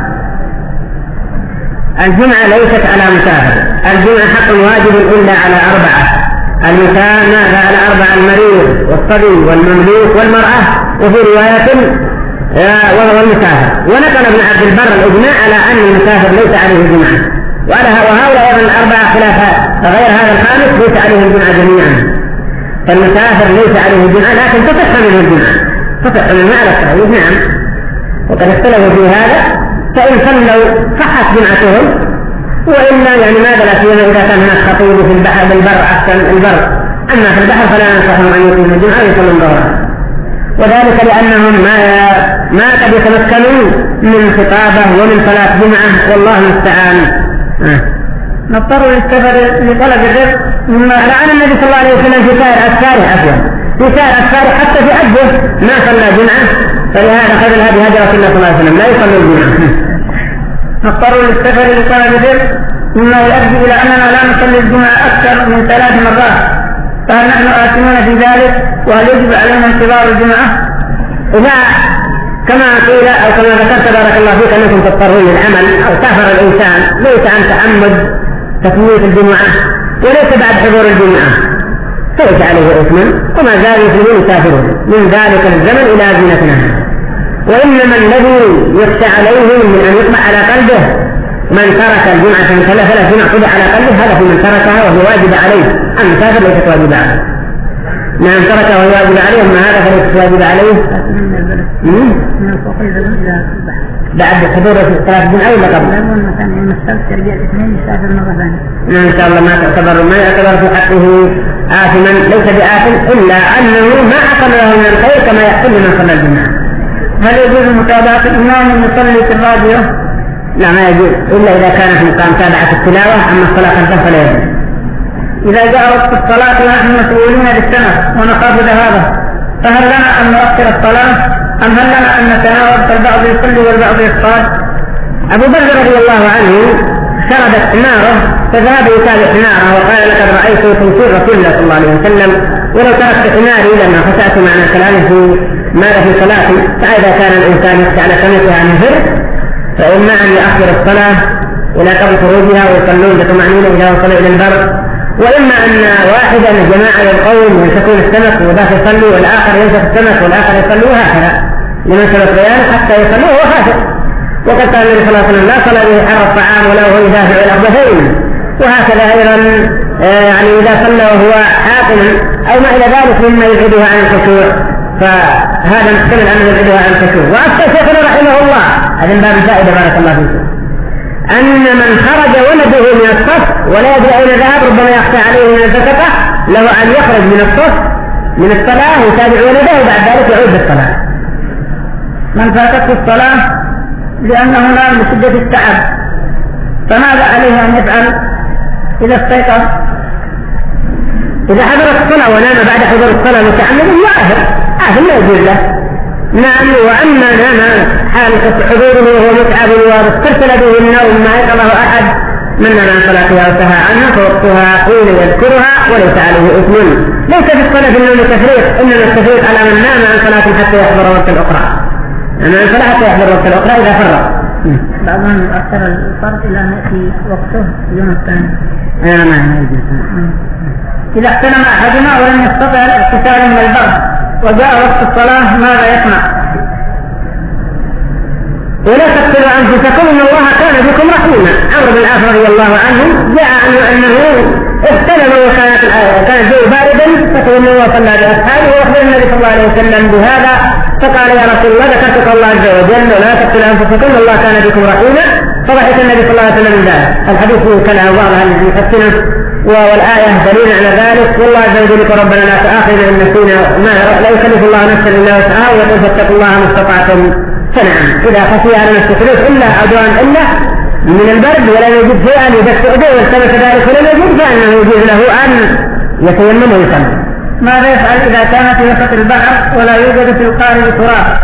الجمعة ليست على مسافر، الجمعة حق واجب إلا على أربعة، المسافر على أربعة المريض والصبي والمملوك والمرأة وفي رواية وهو المسافر. ونقل ابن عبد البر الإجماع على أن المسافر ليس عليه الجمعة، وهؤلاء أيضا الأربعة خلافات غير هذا الخامس ليس عليه الجمعة جميعا. فالمسافر ليس عليه الجمعة لكن تصح منه الجمعة، تصح منه على التعويض. نعم وقد اختلفوا في هذا، فإن صلوا صحت جمعتهم وإلا يعني ماذا لا سيما إذا كان هناك خطيب في البحر بالبر أحسن البر، أما في البحر فلا ننصحهم أن يقيموا الجمعة ويصلوا الظهر، وذلك لأنهم ما ما قد يتمكنون من خطابة ومن صلاة جمعة والله المستعان. آه. نضطر للسفر لطلب الرزق مما لعن النبي صلى الله عليه وسلم في سائر أسفاره عفوا في سائر أسفاره حتى في حجه ما صلى جمعة، فلهذا خير الهدي هدي رسول الله صلى الله عليه وسلم لا يصلي الجمعة. نضطر للسفر لطلب الرزق مما يؤدي إلى أننا لا نصلي الجمعة أكثر من ثلاث مرات، فهل نحن آثمون في ذلك وهل يجب علينا انتظار الجمعة؟ إذا كما قيل أو كما ذكرت بارك الله فيك أنكم تضطرون للعمل أو سافر الإنسان ليس عن تعمد تفويت الجمعة وليس بعد حضور الجمعة فليس عليه إثم وما زال المسلمون يسافرون من ذلك الزمن إلى زينتنا. وإنما الذي يخشى عليه من أن يطبع على قلبه من ترك الجمعة من ثلاث ثلاث جمع طبع على قلبه هذا في من تركها وهو واجب عليه، المسافر ليست واجب عليه. نعم تركها وهو واجب عليه أما هذا فليست واجب عليه بعد حضور ثلاث جمعة ولا قبل؟ نعم إن شاء الله ما تعتبر ما يعتبر في حقه آثما ليس بآثم إلا أنه ما حصل له من الخير كما يحصل لمن صلى الجمعة. هل يجوز متابعة الإمام يصلي في الراديو؟ لا ما يجوز إلا إذا كان في متابعة التلاوة، أما الصلاة خلفه فلا يجوز. إذا جاء وقت الصلاة ونحن مسؤولين بالسنة ونخاف ذهابه فهل لنا أن نؤخر الصلاة أم هل لنا أن نتناوب فالبعض يصلي والبعض يصطاد؟ أبو بكر رضي الله عنه شردت حماره فذهب يتابع حماره وقال لقد رأيت تنكير رسول الله صلى الله عليه وسلم ولو تركت حماري لما فتأت معنى كلامه في ماذا في صلاتي، فإذا كان الإنسان يخشى على سنتها عن الهر فإما أن يأخر الصلاة إلى قبل خروجها ويصلون بطمأنينة إذا وصلوا إلى البر، وإما أن واحدا من جماعة القوم يمسكون السمك وذاك يصلي والآخر يمسك السمك والآخر يصلي وهكذا لمن سبق بيانه حتى يصلوا وهو خاسر. وقد قال النبي صلى الله عليه وسلم لا صلى به حر الطعام ولا هو يدافع الأرضين، وهكذا أيضا يعني إذا صلى وهو حاكم أو ما إلى ذلك مما يبعدها عن الخشوع فهذا محتمل أن يبعدها عن الخشوع. وأفتى شيخنا رحمه الله هذا من باب الفائدة بارك الله فيكم أن من خرج ولده من الصف ولا يدري أين ذهب ربما يخشى عليه من الفسقة له أن يخرج من الصف من الصلاة ويتابع ولده وبعد ذلك يعود بالصلاة. من فاتته الصلاة لأنه نام بشدة التعب فماذا عليه أن يفعل إذا استيقظ؟ إذا حضر الصلاة ونام بعد حضور الصلاة متعمد يعافر عافر لا يجوز له. نعم وأما نام حال حضوره وهو متعب واسترسل به النوم ما يقضه أحد من نام عن صلاتها وسهى عنها فوقتها حين يذكرها وليس عليه إثم. ليس في الصلاة النوم تفريق، إنما التفريق على من نام عن صلاة حتى يحضر وقت الأخرى. أما أن فلا حتى يحضر وقت الأخرى إذا فرق. بعضهم يؤخر الفرق إلى أن يأتي وقته اليوم الثاني. أنا ما يجوز. إذا احتلم أحدنا ولم يستطع الاغتسال من البرد وجاء وقت الصلاة ماذا يصنع؟ ولا تقتلوا أنفسكم إن الله كان بكم رحيما. عمرو بن العاص رضي الله عنه جاء عنه أنه احتلم وكانت كان الجو باردا فتولى وصلى بأصحابه وأخبر النبي صلى الله عليه وسلم بهذا فقال يا رسول الله ذكرتك الله عز وجل ولا تقتلوا أنفسكم الله كان بكم رحيما. فضحك النبي صلى الله عليه وسلم من ذلك. الحديث كان بعضها الذي يحسنه والآية دليل على ذلك. والله عز وجل يقول ربنا لا تؤاخذنا إن نسينا ما لا يكلف الله نفسا إلا وسعها ويقول فاتقوا الله ما استطعتم. فنعم إذا خفي على نفسه فلوس إلا عدوان إلا من البرد ولم يجد شيئا يدفع به والتمس ذلك ولم يجد فإنه يجوز له أن يتيمم ويصلي. ماذا يفعل إذا كان في وسط البحر ولا يوجد في القارب تراب؟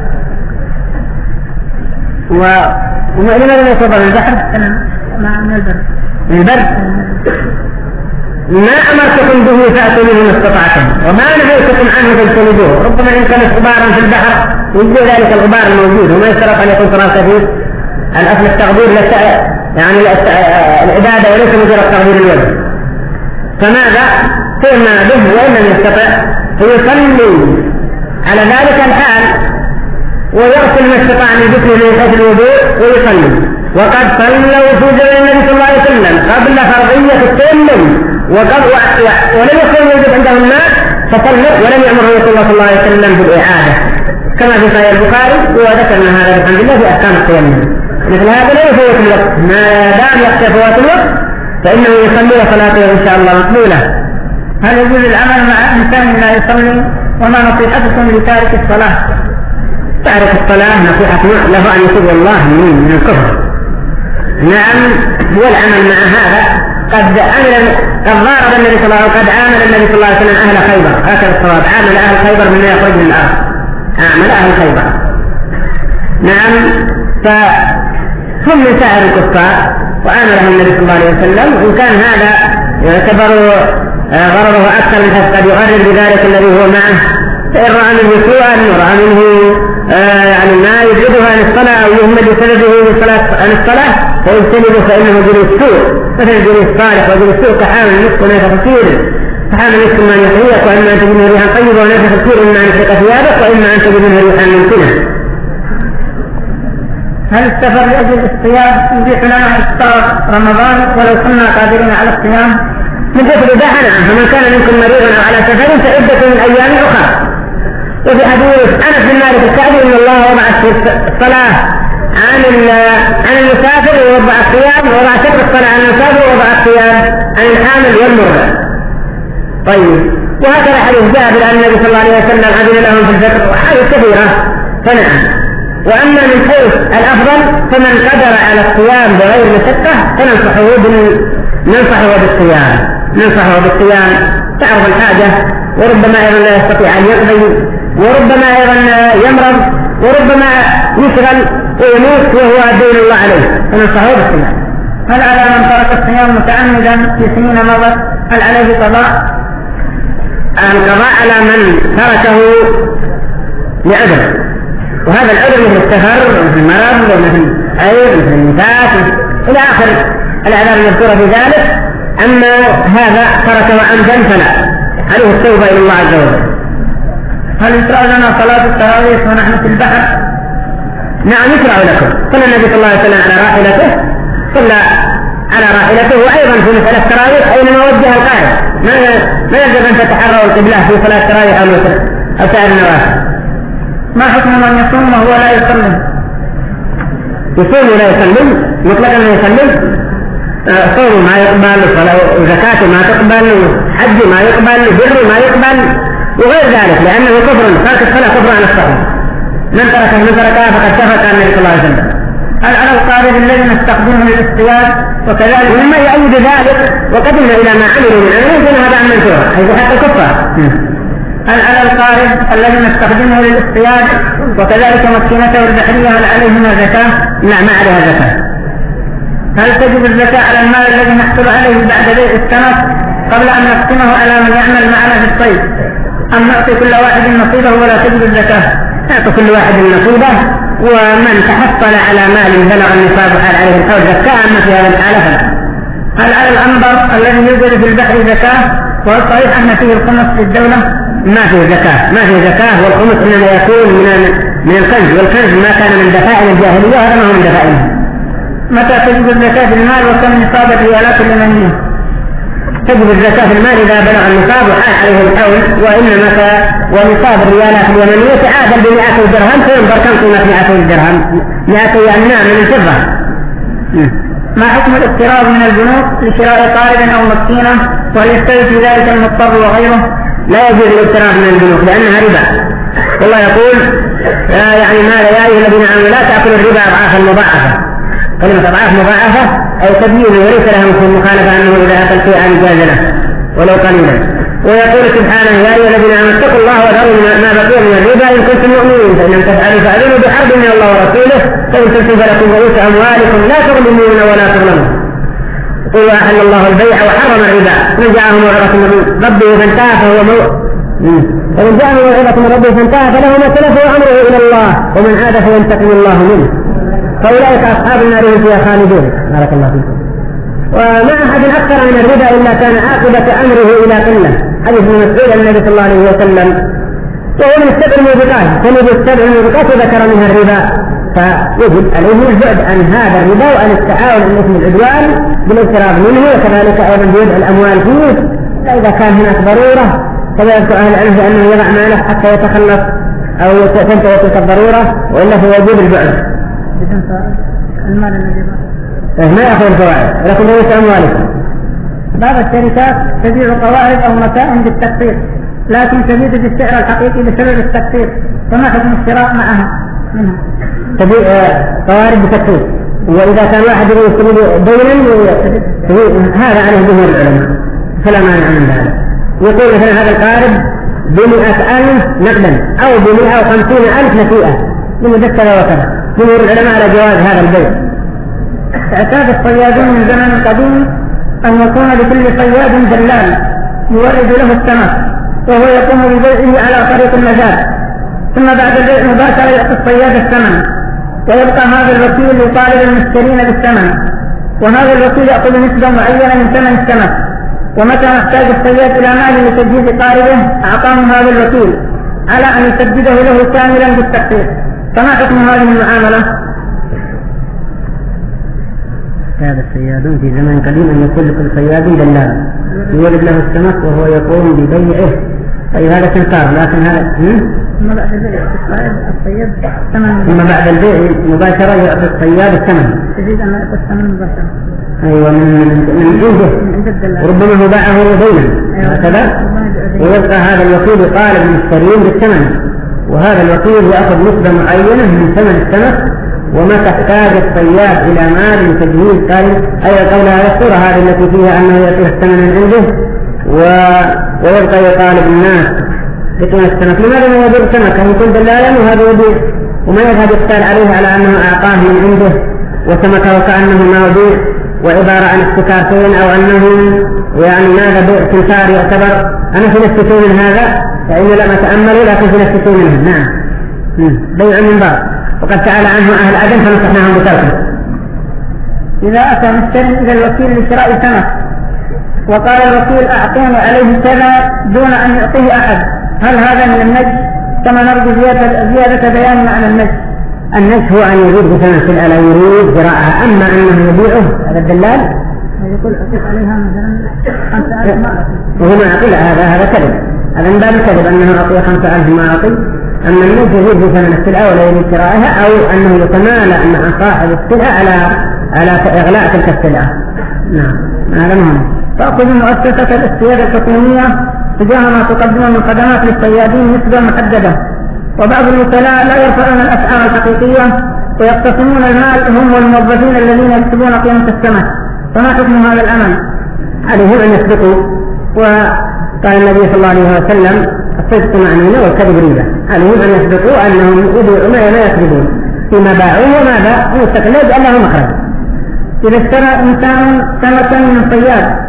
ولماذا لم يصب من البحر؟ من البرد. من البرد؟ ما أمرتكم به فأتوا منه ما استطعتم وما نهيتكم عنه فاجتنبوه. ربما إن كانت غبارا في البحر يجوز ذلك الغبار الموجود وما يشترط أن يكون تراب كثير. الأصل التقدير يعني العبادة وليس مجرد تقدير الوجه. فماذا تؤمن به وإن لم يستطع فيصلي على ذلك الحال ويغسل ما استطاع من جسمه من حيث الوضوء ويصلي. وقد صلوا في زمن النبي صلى الله عليه وسلم قبل فرضية التيمم وقبل ولم يكن يوجد عندهم الماء فصلوا ولم يأمر رسول الله صلى الله عليه وسلم بالإعادة كما في صحيح البخاري وذكرنا هذا الحمد لله في أحكام التيمم. مثل هذا لا يفوت الوقت ما دام يخشى فوات الوقت فإنه يصلي وصلاته إن شاء الله مقبولة. هل يجوز العمل مع إنسان لا يصلي وما نصيحتكم لتارك الصلاة؟ تارك الصلاة نصيحة له أن يتوب الله من الكفر. نعم والعمل مع هذا قد عمل قد ضارب النبي صلى الله عليه وسلم قد عامل النبي صلى الله عليه وسلم أهل خيبر هكذا الصواب عامل أهل خيبر من يخرج من الأرض عامل أهل خيبر. نعم فهم من سائر الكفار وعاملهم النبي صلى الله عليه وسلم وإن كان هذا يعتبر غرضه أكثر من حيث قد يغرر بذلك الذي هو معه فإن رأى منه سوءا ورأى منه آه يعني ما يجعله عن الصلاة أو يهمل بسببه من صلاة عن الصلاة فيجتنبه فإنه جلوس سوء مثل جلوس صالح وجلوس سوء كحامل المسك ونفخ كثير فحامل المسك ما يحييك وإما أن تجد منه ريحا طيبة ونفخ كثير إما أن تشق ثيابك وإما أن تجد منه ريحا ممكنة. هل السفر لأجل الاصطياد يبيح لنا إفطار رمضان ولو كنا قادرين على الصيام؟ من جهة الإباحة نعم فمن كان منكم مريضا أو على سفر فعدة من أيام أخرى. وفي حديث أنس بن مالك الكعبي إن الله وضع الصلاة عن عن المسافر ووضع الصيام ووضع شكر الصلاة عن المسافر ووضع الصيام عن الحامل والمرضع. طيب وهكذا حديث جابر أن النبي صلى الله عليه وسلم أذن لهم في الفطر وحديث كثيرة فنعم. وأما من حيث الأفضل فمن قدر على الصيام بغير مشقة فننصحه بال ننصحه بالصيام ننصحه بالصيام تعرض الحاجة وربما أيضا لا يستطيع أن يقضي وربما أيضا يمرض وربما يشغل ويموت وهو دين الله عليه فننصحه بالصيام. هل على من ترك الصيام متعمدا في سنين مضت هل عليه قضاء؟ القضاء على من تركه لعذر وهذا العذر مثل السفر مثل المرض ومثل عيب مثل النفاس إلى آخر الأعذار المذكورة في ذلك. أما هذا تركه عمدا فلا عليه التوبة إلى الله عز وجل. هل يشرع لنا صلاة التراويح ونحن في البحر؟ نعم يشرع لكم. صلى النبي صلى الله عليه وسلم على راحلته صلى على راحلته وأيضا في مسألة التراويح أينما وجه القارئ ما ما يجب أن تتحروا القبلة في صلاة التراويح أو أو سائر النوافل. ما حكم من يصوم وهو لا يصلي؟ يصوم ولا يصلي مطلقا ما يصلي صوم ما يقبل وزكاة ما تقبل وحج ما يقبل وبر ما يقبل وغير ذلك لأنه كفر ترك الصلاة كفر عن الصحيح من تركه من تركها فقد كفر عن النبي صلى الله عليه وسلم. هل على القارب الذي نستخدمه للاصطياد وكذلك مما يؤيد ذلك وقدمنا إلى ما عملوا من عمل يكون هذا عن منشور حيث حتى الكفار. هل على القارب الذي نستخدمه للاصطياد وكذلك مكينته البحرية هل عليهما زكاة؟ لا ما عليها زكاة. هل تجب الزكاة على المال الذي نحصل عليه بعد بيع السمك قبل أن نقسمه على من يعمل معنا في الصيد أم نعطي كل واحد نصيبه ولا تجب الزكاة؟ يعطي كل واحد نصيبه، ومن تحصل على مال بلغ النصاب وحال عليه الحول زكاة، أما في هذه الحالة فلا. هل على الأنبر الذي يوجد في البحر زكاة؟ وهل صحيح أن فيه الخمس للدولة؟ ما فيه زكاة، ما فيه زكاة، والخمس إنما يكون من من الكنز، والكنز ما كان من دفائن الجاهلية وهذا ما هو من دفائنها. متى تجب الزكاة في المال وكم نصاب الريالات اليمنية؟ تجب الزكاة في المال إذا بلغ النصاب وحال عليه الحول، وإنما ونصاب الريالات اليمنية تعادل بمئة درهم، فينظر كم قيمة مئة درهم، مئة يعني نعم من الفضة. ما حكم الاقتراض من البنوك لشراء قارب أو مسكينة، وهل يستوي في ذلك المضطر وغيره؟ لا يجوز الاقتراض من البنوك لأنها ربا. والله يقول آه يعني ما يا أيها الذين آمنوا لا تأكلوا الربا أضعافا مضاعفة. كلمة أضعاف مضاعفة أي تبيين وليس لها مثل مخالفة أنه إذا أكل شيئا جاز له ولو قليلا. ويقول سبحانه يا أيها الذين آمنوا اتقوا الله وذروا ما بقي من الربا إن كنتم مؤمنين، فإن لم تفعلوا فأذنوا بحرب من الله ورسوله، فإن تبتم فلكم رؤوس أموالكم لا تظلمون ولا تظلمون. يقول وأحل الله البيع وحرم الربا، من جاءه موعظة من ربه فانتهى فهو مو فمن جاءه موعظة من ربه فانتهى فله ما سلف وأمره إلى الله، ومن عاد فينتقم الله منه، فأولئك أصحاب النار هم فيها خالدون. بارك الله فيكم. وما أحد أكثر من الربا إلا كان عاقبة أمره إلى قلة. حديث ابن مسعود النبي صلى الله عليه وسلم وهو من السبع الموبقات، فنجد السبع الموبقات وذكر منها الربا، فيجب عليه البعد عن هذا الربا وأن التعاون عن اسم العدوان بالاقتراض منه، وكذلك أيضا بيدع الأموال فيه إذا كان هناك ضرورة، كذلك أهل العلم بأنه يضع ماله حتى يتخلص أو تنتهي تلك الضرورة، وإلا فيجب البعد. المال الذي ما يأخذ الفوائد لكن ليس أموالكم. بعض الشركات تبيع قواعد أو متاع بالتقسيط، لكن تزيد في السعر الحقيقي بسبب التقسيط، فما حكم الشراء معها منها؟ تبيع قواعد بالتقسيط، وإذا كان واحد يشتري دينا هذا عليه جمهور العلماء فلا مانع من ذلك. يقول مثلا هذا القارب بمئة ألف نقدا أو بمئة وخمسين ألف نسيئة لمدة كذا وكذا. جمهور العلماء على جواز هذا البيع. اعتاد الصيادون من زمن قديم أن يكون لكل صياد دلال يورد له السمك، وهو يقوم ببيعه على طريق المزاد، ثم بعد البيع مباشرة يعطي الصياد الثمن، ويبقى هذا الوكيل يطالب المشترين بالثمن، وهذا الوكيل يأخذ نسبة معينة من ثمن السمك، ومتى يحتاج الصياد إلى مال لتجهيز قاربه أعطاه هذا الوكيل على أن يسدده له كاملا بالتقسيط، فما حكم هذه المعاملة؟ هذا الصيادون في زمن قديم أن يكون لكل صياد دلال يولد له السمك وهو يقوم ببيعه، طيب هذا تنكار. لكن هذا ثم بعد البيع الصياد الثمن، ثم بعد البيع مباشرة يعطي الصياد الثمن، تريد أن يعطي الثمن مباشرة. أيوة من من عنده، وربما هو باعه دينا هكذا، ويبقى هذا الوكيل يطالب المشترين بالثمن، وهذا الوكيل يأخذ نسبة معينة من ثمن السمك، وما تحتاج الصياد إلى مال لتجهيز قارب. أي قولها الصورة هذه التي فيها أنه يعطيه الثمن من عنده و... ويبقى يطالب الناس بقيمة السمك. لماذا ما يبيع سمك؟ أن يكون دلالا وهذا يبيع، وما يذهب يقتال عليه على أنه أعطاه من عنده وسمكه وكأنه ما يبيع، وعبارة عن افتكارتين أو أنه يعني ماذا بيع تنكار يعتبر. أنا في نفسي من هذا فإني لم أتأمل، لكن في نفسي منه. نعم بيع من بعض، وقد سأل عنه أهل عدن فنصحناهم بتركه. إذا أتى مشتري إلى الوكيل لشراء سمك وقال الوكيل أعطوني عليه كذا دون أن يعطيه أحد، هل هذا من النجس؟ كما نرجو زيادة, زيادة بيان معنى النجس. النجس هو أن يريد بثمن سلعة لا يريد زراعها، أما أنه يبيعه هذا الدلال يقول أعطيك عليها مثلا خمسة ألف ما أعطي، وهو ما أعطي، هذا هذا كذب، هذا من باب الكذب أنه أعطيه خمسة ألف ما أعطي. أما النجس يريد بثمن السلعة ولا يريد شرائها، أو أنه يتمالى مع صاحب السلعة على على إغلاق تلك السلعة. نعم هذا مهم. تأخذ مؤسسة السيادة الحكومية تجاه ما تقدم من خدمات للصيادين نسبة محددة، وبعض الوكلاء لا يرفعون الأسعار الحقيقية ويقتسمون المال هم والموظفين الذين يكسبون قيمة السمك، فما حكم هذا الأمر؟ عليهم أن يصدقوا، وقال النبي صلى الله عليه وسلم الصدق معنونه والكذب ريبة، عليهم أن يصدقوا أنهم يبيعوا ما لا يكذبون فيما باعوه وماذا مستقل يجعل له مخرج. إذا اشترى إنسان سمكا من صياد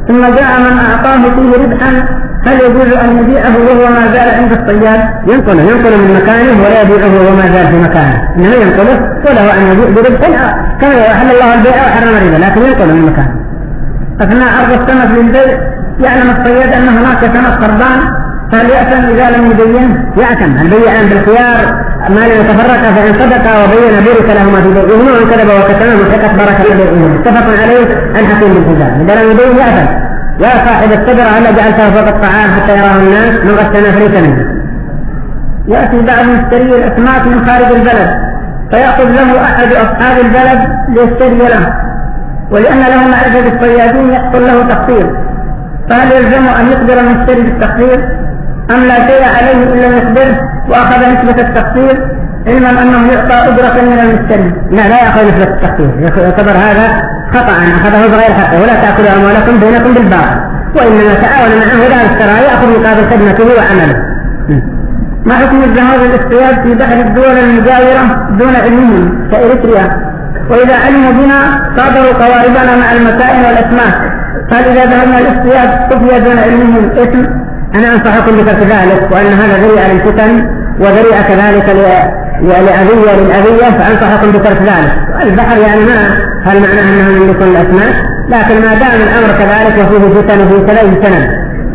ثم جاء من أعطاه فيه ربحا هل يجوز أن يبيعه وهو ما زال عند الصياد؟ ينقله ينقله من مكانه ولا يبيعه وهو ما زال في مكانه، إنه ينقله وله أن يبيع بربح كما يحل الله البيع وحرم الربا، لكن ينقله من مكانه. أثناء عرض السمك للبيع يعلم الصياد أن هناك سمك خربان، فهل يأثم إذا لم يبين؟ يأثم، البيعان بالخيار ما لم يتفرقا فإن صدقا وبين بورك لهما في بيعهما وإن كذبا وكتما محقت بركة بيعهما، اتفق عليه عن حكيم بن حزام. إذا لم يبين يأثم. يا صاحب الصدر هل جعلته فوق الطعام حتى يراه الناس؟ من غسلنا فريسا منه. يأتي بعض مشتري الأسماك من خارج البلد فيأخذ له أحد أصحاب البلد ليشتري له، ولأن له معرفة بالصيادين يحصل له تقصير، فهل يلزم أن يخبر المشتري بالتقصير أم لا شيء عليه إلا أن يخبره وأخذ نسبة التقصير علما أنه يعطى أجرة من المشتري؟ لا لا يأخذ نسبة التقصير، يعتبر هذا خطأ أخذه بغير حقه، ولا تأكلوا أموالكم بينكم بالباطل، وإنما تعاون معه إذا اشترى يأخذ مقابل خدمته وعمله. ما حكم الذهاب للاصطياد في بحر الدول المجاورة دون علمهم كإريتريا؟ وإذا علموا بنا صادروا قواربنا مع المكائن والأسماك، هل إذا ذهبنا للاصطياد خفي دون علمهم إثم؟ أنا أنصحكم بترك ذلك، وأن هذا ذريعة للفتن وذريعة كذلك لأذية للأذية، فأنصحكم بترك ذلك. البحر يعني ما هل معناه أنه من يكون الأسماك، لكن ما دام الأمر كذلك وفيه فتن وفيه كذا يجتنب.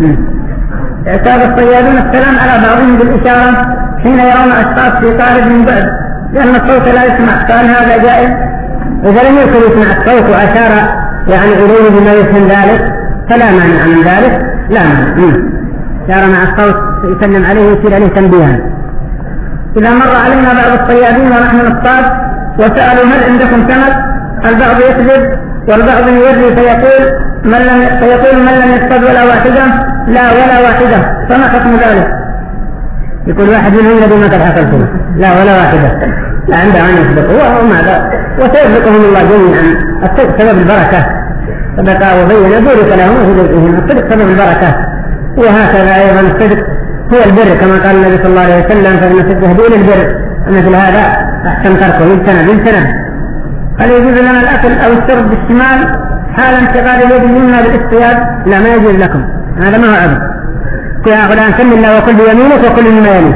اعتاد الصيادون السلام على بعضهم بالإشارة حين يرون أشخاص في قارب من بعد لأن الصوت لا يسمع، فهل هذا جائز؟ إذا لم يكن يسمع الصوت وأشار يعني إليه بما يفهم ذلك فلا مانع من ذلك، لا مانع. أشار مع الصوت يسلم عليه يصير عليه تنبيها. إذا مر علينا بعض الصيادين ونحن نصطاد وسألوا هل عندكم سمك؟ البعض يكذب والبعض يوري فيقول من لم فيقول من لم يصطاد ولا واحدة، لا ولا واحدة، فما حكم ذلك؟ يقول واحد منهم الذي ما قد حصلتم لا ولا واحدة، لا عنده أن يصدق هو وماذا وسيرزقهم الله جميعا. الصدق سبب البركة، صدق وبين بورك لهم في رزقهم، الصدق سبب البركة. وهكذا أيضا الصدق هو البر كما قال النبي صلى الله عليه وسلم فإن الصدق يهدي للبر، مثل هذا أحسن تركه يجتنب يجتنب. هل يجوز لنا الأكل أو الشرب بالشمال حال انتقال اليد اليمنى بالاصطياد؟ لا ما يجوز لكم، هذا ما هو عبد. كل أقول سم الله وكل بيمينك وكل مما يليك.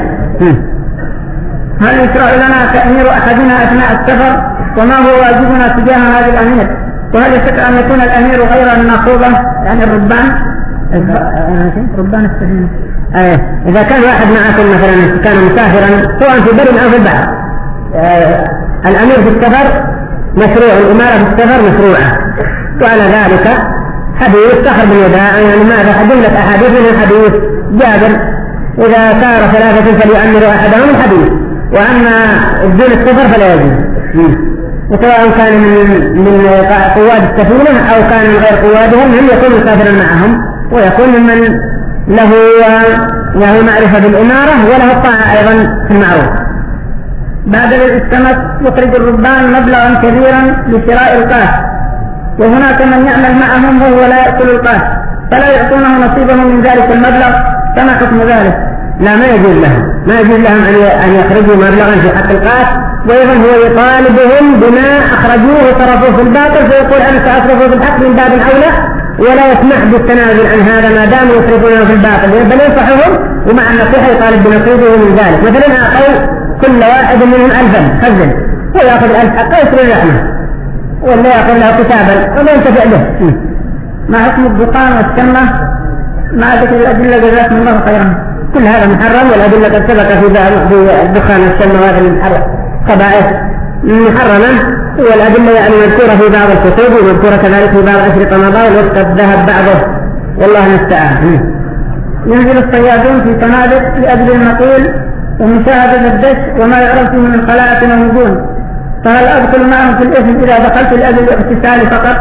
هل يشرع لنا تأمير أحدنا أثناء السفر؟ وما هو واجبنا تجاه هذا الأمير؟ وهل يستطيع أن يكون الأمير غير الناقوبة يعني الربان؟ ربان السفينة. أيه. إذا كان واحد معكم مثلا كان مسافرا سواء في بر أو في البحر، آه الأمير في السفر مشروع، الإمارة في السفر مشروعة، وعلى ذلك حديث سحر بن وداع يعني ماذا أدلة أحاديث من الحديث جابر إذا سار ثلاثة فليؤمروا أحدهم الحديث، وأما الدين السفر فلا يجوز. وسواء كان من من قواد السفينة أو كان من غير قوادهم هم يكون مسافرا معهم ويكون ممن له له معرفة بالإمارة وله الطاعة أيضا في المعروف. بعد السمك يخرج الربان مبلغا كبيرا لشراء القاس، وهناك من يعمل معهم وهو لا يأكل القاس، فلا يعطونه نصيبهم من ذلك المبلغ، فما حكم ذلك؟ لا ما يجوز لهم، ما يجوز لهم أن يخرجوا مبلغا في حق القاس، وأيضا هو يطالبهم بما أخرجوه وصرفوه في الباطل، فيقول أنا سأصرفه في الحق من باب أولى، ولا يسمح بالتنازل عن هذا ما دام يصرفونه في الباطل، بل ينصحهم ومع النصيحة يطالب بنصيبه من ذلك. مثلا أعطوا كل واحد منهم ألفا خزن ويأخذ الألف حقه يسر الرحمة ولا يأخذ له كتابا ولا ينتفع به. ما حكم الدخان والشمة مع ذكر الأدلة جزاكم الله خيرا؟ كل هذا محرم، والأدلة قد سبق في الدخان والشمة وهذا المحرم خبائث محرمة، والأدلة يعني مذكورة في بعض الكتب ومذكورة كذلك في بعض أشرطة مضى والوقت ذهب بعضه والله المستعان. ينزل الصيادون في فنادق لأجل المقيل ومشاهدة الدش وما يعرف فيه من الخلاءة والنجوم، فهل أدخل معهم في الإثم إذا دخلت لأجل الاغتسال فقط؟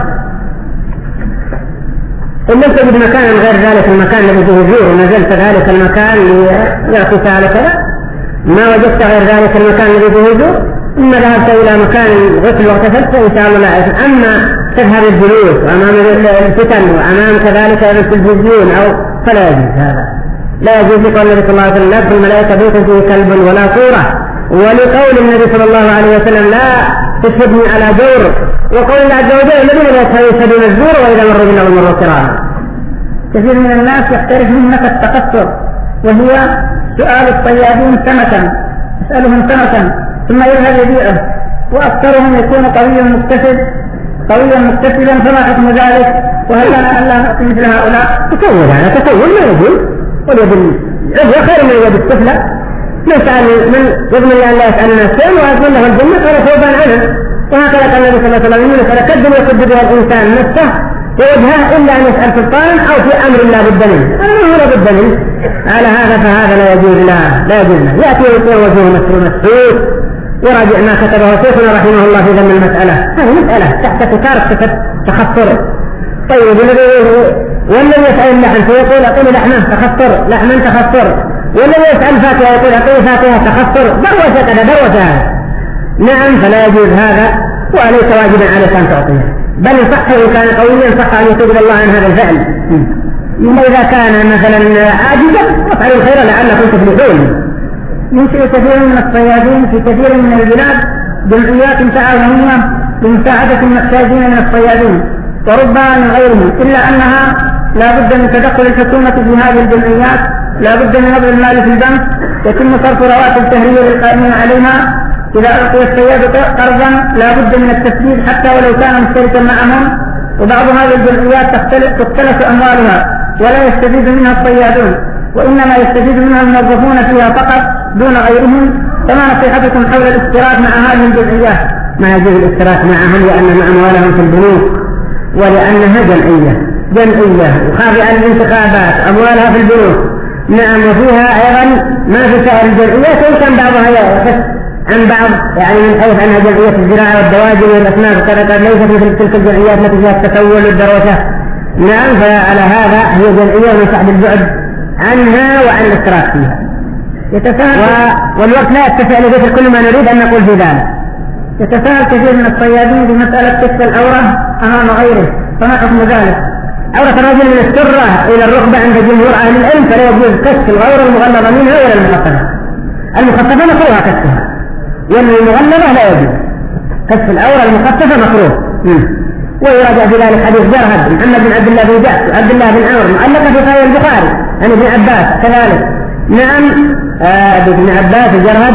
إن لم تجد مكانا غير ذلك المكان الذي فيه زور ونزلت ذلك المكان لاغتسال كذا، ما وجدت غير ذلك المكان الذي فيه زور إما ذهبت إلى مكان غسل واغتسلت إن شاء الله لا إثم. أما تذهب الجلوس وأمام الفتن وأمام كذلك التلفزيون أو فلا يجوز هذا، لا يجوز. لقول النبي صلى الله عليه وسلم لا يدخل الملائكة بيتا فيه كلب ولا صورة، ولقول النبي صلى الله عليه وسلم لا تشهدني على جور، وقول الله عز وجل الذين لا يشهدون الزور وإذا مروا بنا ومروا كراما. كثير من الناس يحترف منك التقصر، وهي سؤال الصيادين سمكا، يسألهم سمكا ثم يذهب يبيعه، وأكثرهم يكون قويا مكتسب قويا مكتسبا، فما حكم ذلك؟ وهل لنا ألا نأتي مثل هؤلاء؟ تطور هذا تطور ما يجوز، واليد العليا خير من اليد السفلى. من سأل من يضمن أن لا يسأل الناس شيئا ويضمن له الجنة فلا ثوبان عنه. وهكذا قال النبي صلى الله عليه وسلم: فلكد يكد بها الإنسان نفسه ووجهه إلا أن يسأل سلطان أو في أمر لا بد منه. هذا ما هو لا بد منه. على هذا فهذا لا يجوز له، لا يجوز له. يأتي ويكون وجهه مسحوق وراجع ما كتبه شيخنا رحمه الله في ذم المسألة. هذه مسألة تحت ستار تخطر. طيب والذي يسأل اللحم فيقول: أعطوني لحمه تخطر، لحما تخطر. والذي يسأل فاكهة يقول: أعطوني فاكهة تخطر. دروشة كذا دروشة هذا. نعم، فلا يجوز هذا، وليس واجبا عليك أن تعطيه، بل صح إن كان قويا صح أن يتوب الله عن هذا الفعل. إذا كان مثلا عاجزا فافعلوا الخير لعلكم تفلحون. ينشئ كثير من الصيادين في كثير من البلاد جمعيات تعاونية لمساعدة المحتاجين من الصيادين وربما من غيرهم، إلا أنها لا بد من تدخل الحكومة في هذه الجمعيات، لا بد من نظر المال في البنك، يتم صرف رواتب شهرية للقائمين عليها. إذا أعطي الصياد قرضا لا بد من التسديد حتى ولو كان مشتركا معهم. وبعض هذه الجمعيات تختلف أموالها ولا يستفيد منها الصيادون، وإنما يستفيد منها الموظفون فيها فقط دون غيرهم. فما نصيحتكم حول الاشتراك مع هذه الجمعيات؟ ما يجوز الاشتراك معهم لأن أموالهم في البنوك، ولأنها جمعية جمعية وخاضعة للانتخابات، أموالها في البنوك. نعم، وفيها أيضا ما في سائر الجمعيات، وإن كان بعضها يخف عن بعض، يعني من حيث أنها جمعية الزراعة والدواجن والأسماك وكذا، ليست مثل تلك الجمعيات التي فيها التسول والدروشة. نعم، فعلى هذا هي جمعية ونصح بالبعد عنها وعن الاشتراك فيها. يتساهل و... والوقت لا يتسع لذكر كل ما نريد أن نقول في ذلك. يتساهل كثير من الصيادين بمسألة كشف العورة أمام غيره، فما حكم ذلك؟ عورة الرجل من السرة إلى الركبة عند جمهور أهل العلم، فلا يجوز كشف الغورة المغلظة منها ولا المخففة. المخففة مكروه كشفها، والمغلظة لا يجوز كشف العورة المخففة مكروه. ويراجع في ذلك حديث جرهد محمد بن عبد الله بن جعفر عبد الله بن عمرو معلقة في صحيح البخاري عن ابن عباس كذلك. نعم، آه ابن عباس جرهد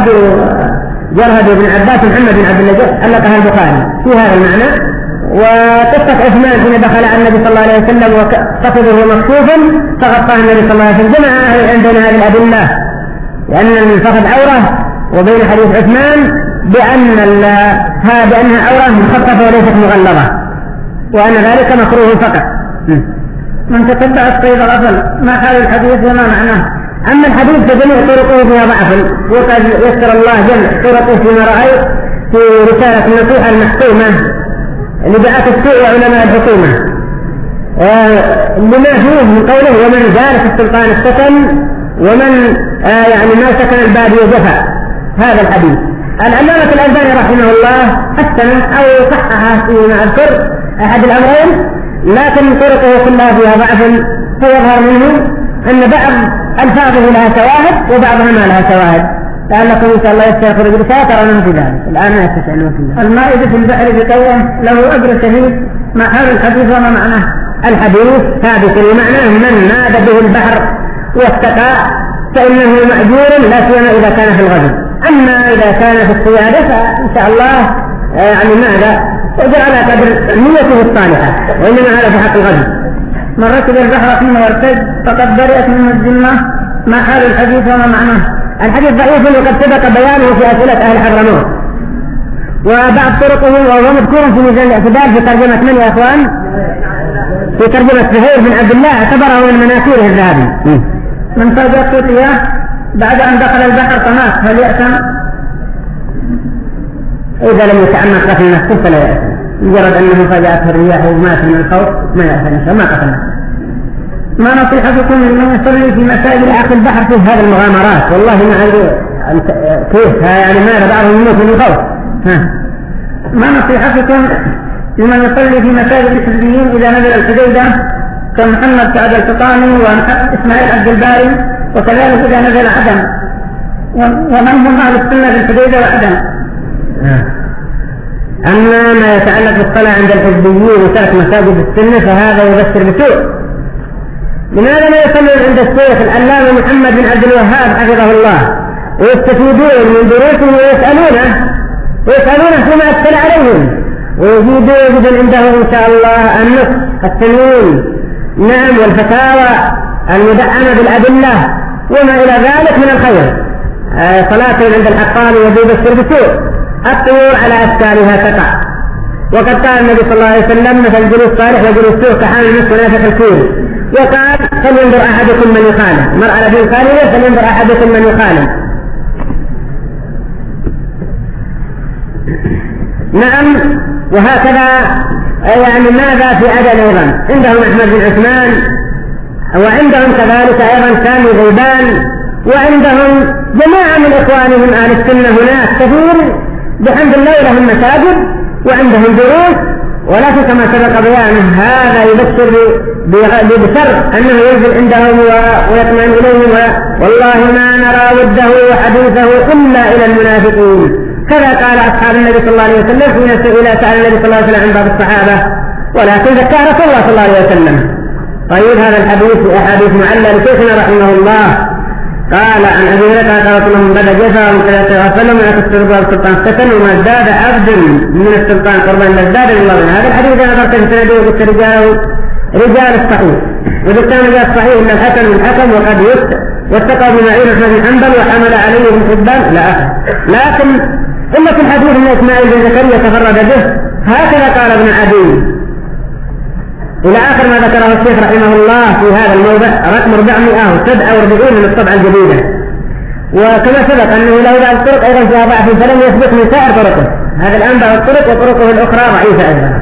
جرهد ابن عباس محمد بن عبد الله جعفر علقها البخاري في هذا المعنى. وقصة عثمان حين دخل على النبي صلى الله عليه وسلم وقصده مكشوفا فغطاه النبي صلى الله عليه وسلم. جمع عندنا هذه الأدلة لأن الفخذ عورة، وبين حديث عثمان بأن ها بأنها عورة مخففة وليست مغلظة، وأن ذلك مكروه فقط. من تتبع الصيد غفل، ما حال الحديث وما معناه؟ أما الحديث فجميع طرقه فيها ضعف، وقد يسر الله جمع طرقه فيما رأيت في رسالة النصيحة المحكومة لدعاة السوء وعلماء الحكومة، آه لما فيه من قوله: ومن جالس السلطان السكن، ومن آه يعني ما سكن البادية جفا. هذا الحديث العلامة الألباني رحمه الله حسنه أو صححه فيما أذكر أحد الأمرين، لكن طرقه كلها فيها ضعف، فيظهر منه أن بعض ألفاظه لها شواهد وبعضها ما لها شواهد. لعلكم إن شاء الله يستغفر برسالة ترونه في ذلك. الآن ما يستطيع الوكيل. المائد في البحر بقوم له أجر شهيد، ما حال الحديث وما معناه؟ الحديث ثابت لمعناه: من نادى به البحر واستقى فإنه مأجور، لا سيما إذا كان في الغزو. أما إذا كان في الصيادة فإن شاء الله يعني ماذا يجر على قدر نيته الصالحة، وإنما هذا في حق الغزو. من ركب البحر ثم يرتد فقد برئت منه الذمة، ما حال الحديث وما معناه؟ الحديث ضعيف وقد سبق بيانه في أسئلة أهل حضرموت، وبعض طرقه وهو مذكور في ميزان الاعتدال في ترجمة من يا أخوان؟ في ترجمة زهير بن عبد الله، اعتبره من مناكيره الذهبي. من فاجأت فتية بعد أن دخل البحر فمات، هل يأثم؟ إذا لم يتعمق قتل نفسه فلا يأثم، مجرد أنه فاجأته الرياح ومات من الخوف ما يأثم، ما قتل نفسه. ما نصيحتكم لمن يصلي في مساجد أخي البحر في هذه المغامرات؟ والله ما أدري كيف يعني ماذا بعضهم يموت من الخوف. ما نصيحتكم لمن يصلي في مساجد الحزبيين إذا نزل الحديدة كمحمد سعد الفطاني وإسماعيل عبد الباري، وكذلك إذا نزل عدن، ومن هم أهل السنة في الحديدة وعدن؟ أما ما يتعلق بالصلاة عند الحزبيين وترك مساجد السنة فهذا يبشر بسوء، لماذا لا يصلون عند الشيخ العلامة محمد بن عبد الوهاب حفظه الله ويستفيدون من دروسه ويسألونه ويسألونه فيما أشكل عليهم ويجدون يجدون عنده إن شاء الله النصح التنوين نعم والفتاوى المدعمة بالأدلة وما إلى ذلك من الخير. آه صلاتهم عند الحقان ويبشر بسوء الطيور على أشكالها تقع. وقد قال النبي صلى الله عليه وسلم مثل جلوس صالح وجلوس سوء كحامل المسك ونافخ الكيل. وقال فلينظر أحدكم من يخالف مر على دين خالده فلينظر أحدكم من يخالف. نعم وهكذا يعني ماذا في عدن أيضا عندهم أحمد بن عثمان وعندهم كذلك أيضا سامي غيبان وعندهم جماعة من إخوانهم أهل السنة هناك كثير بحمد الله لهم مساجد وعندهم دروس. ولكن كما سبق بيانه هذا يبشر بشر أنه ينزل عندهم ويطمئن إليهم والله ما نرى وده وحديثه إلا إلى المنافقين. كذا قال أصحاب النبي صلى الله عليه وسلم حين سئل سأل النبي صلى الله عليه وسلم عن بعض الصحابة ولكن ذكر رسول الله صلى الله عليه وسلم. طيب هذا الحديث أحاديث معلة لشيخنا رحمه الله قال عن أبي هريرة قال رسول الله من بدأ جفا ومن كذا تغفل ومن أتى السرباء السلطان فتن وما ازداد عبد من السلطان قربا إلا ازداد الله من هذا الحديث أنا ذكرت في سنده وقلت رجاله رجال الصحيح وذكرنا رجال الصحيح إن الحسن من الحكم وقد يفتح واتقى بمعين أحمد بن حنبل وحمل عليه ابن حبان لا أخر. لكن إلا في الحديث أن إسماعيل بن زكريا تفرد به هكذا قال ابن عدي إلى آخر ما ذكره الشيخ رحمه الله في هذا الموضع رقم أربعمائة وسبعة وأربعين من الطبعة الجديدة. وكما سبق أنه له بعض الطرق أيضا فيها ضعف فلم يثبت من سائر طرقه. هذا الآن بعض الطرق وطرقه الأخرى ضعيفة أيضا.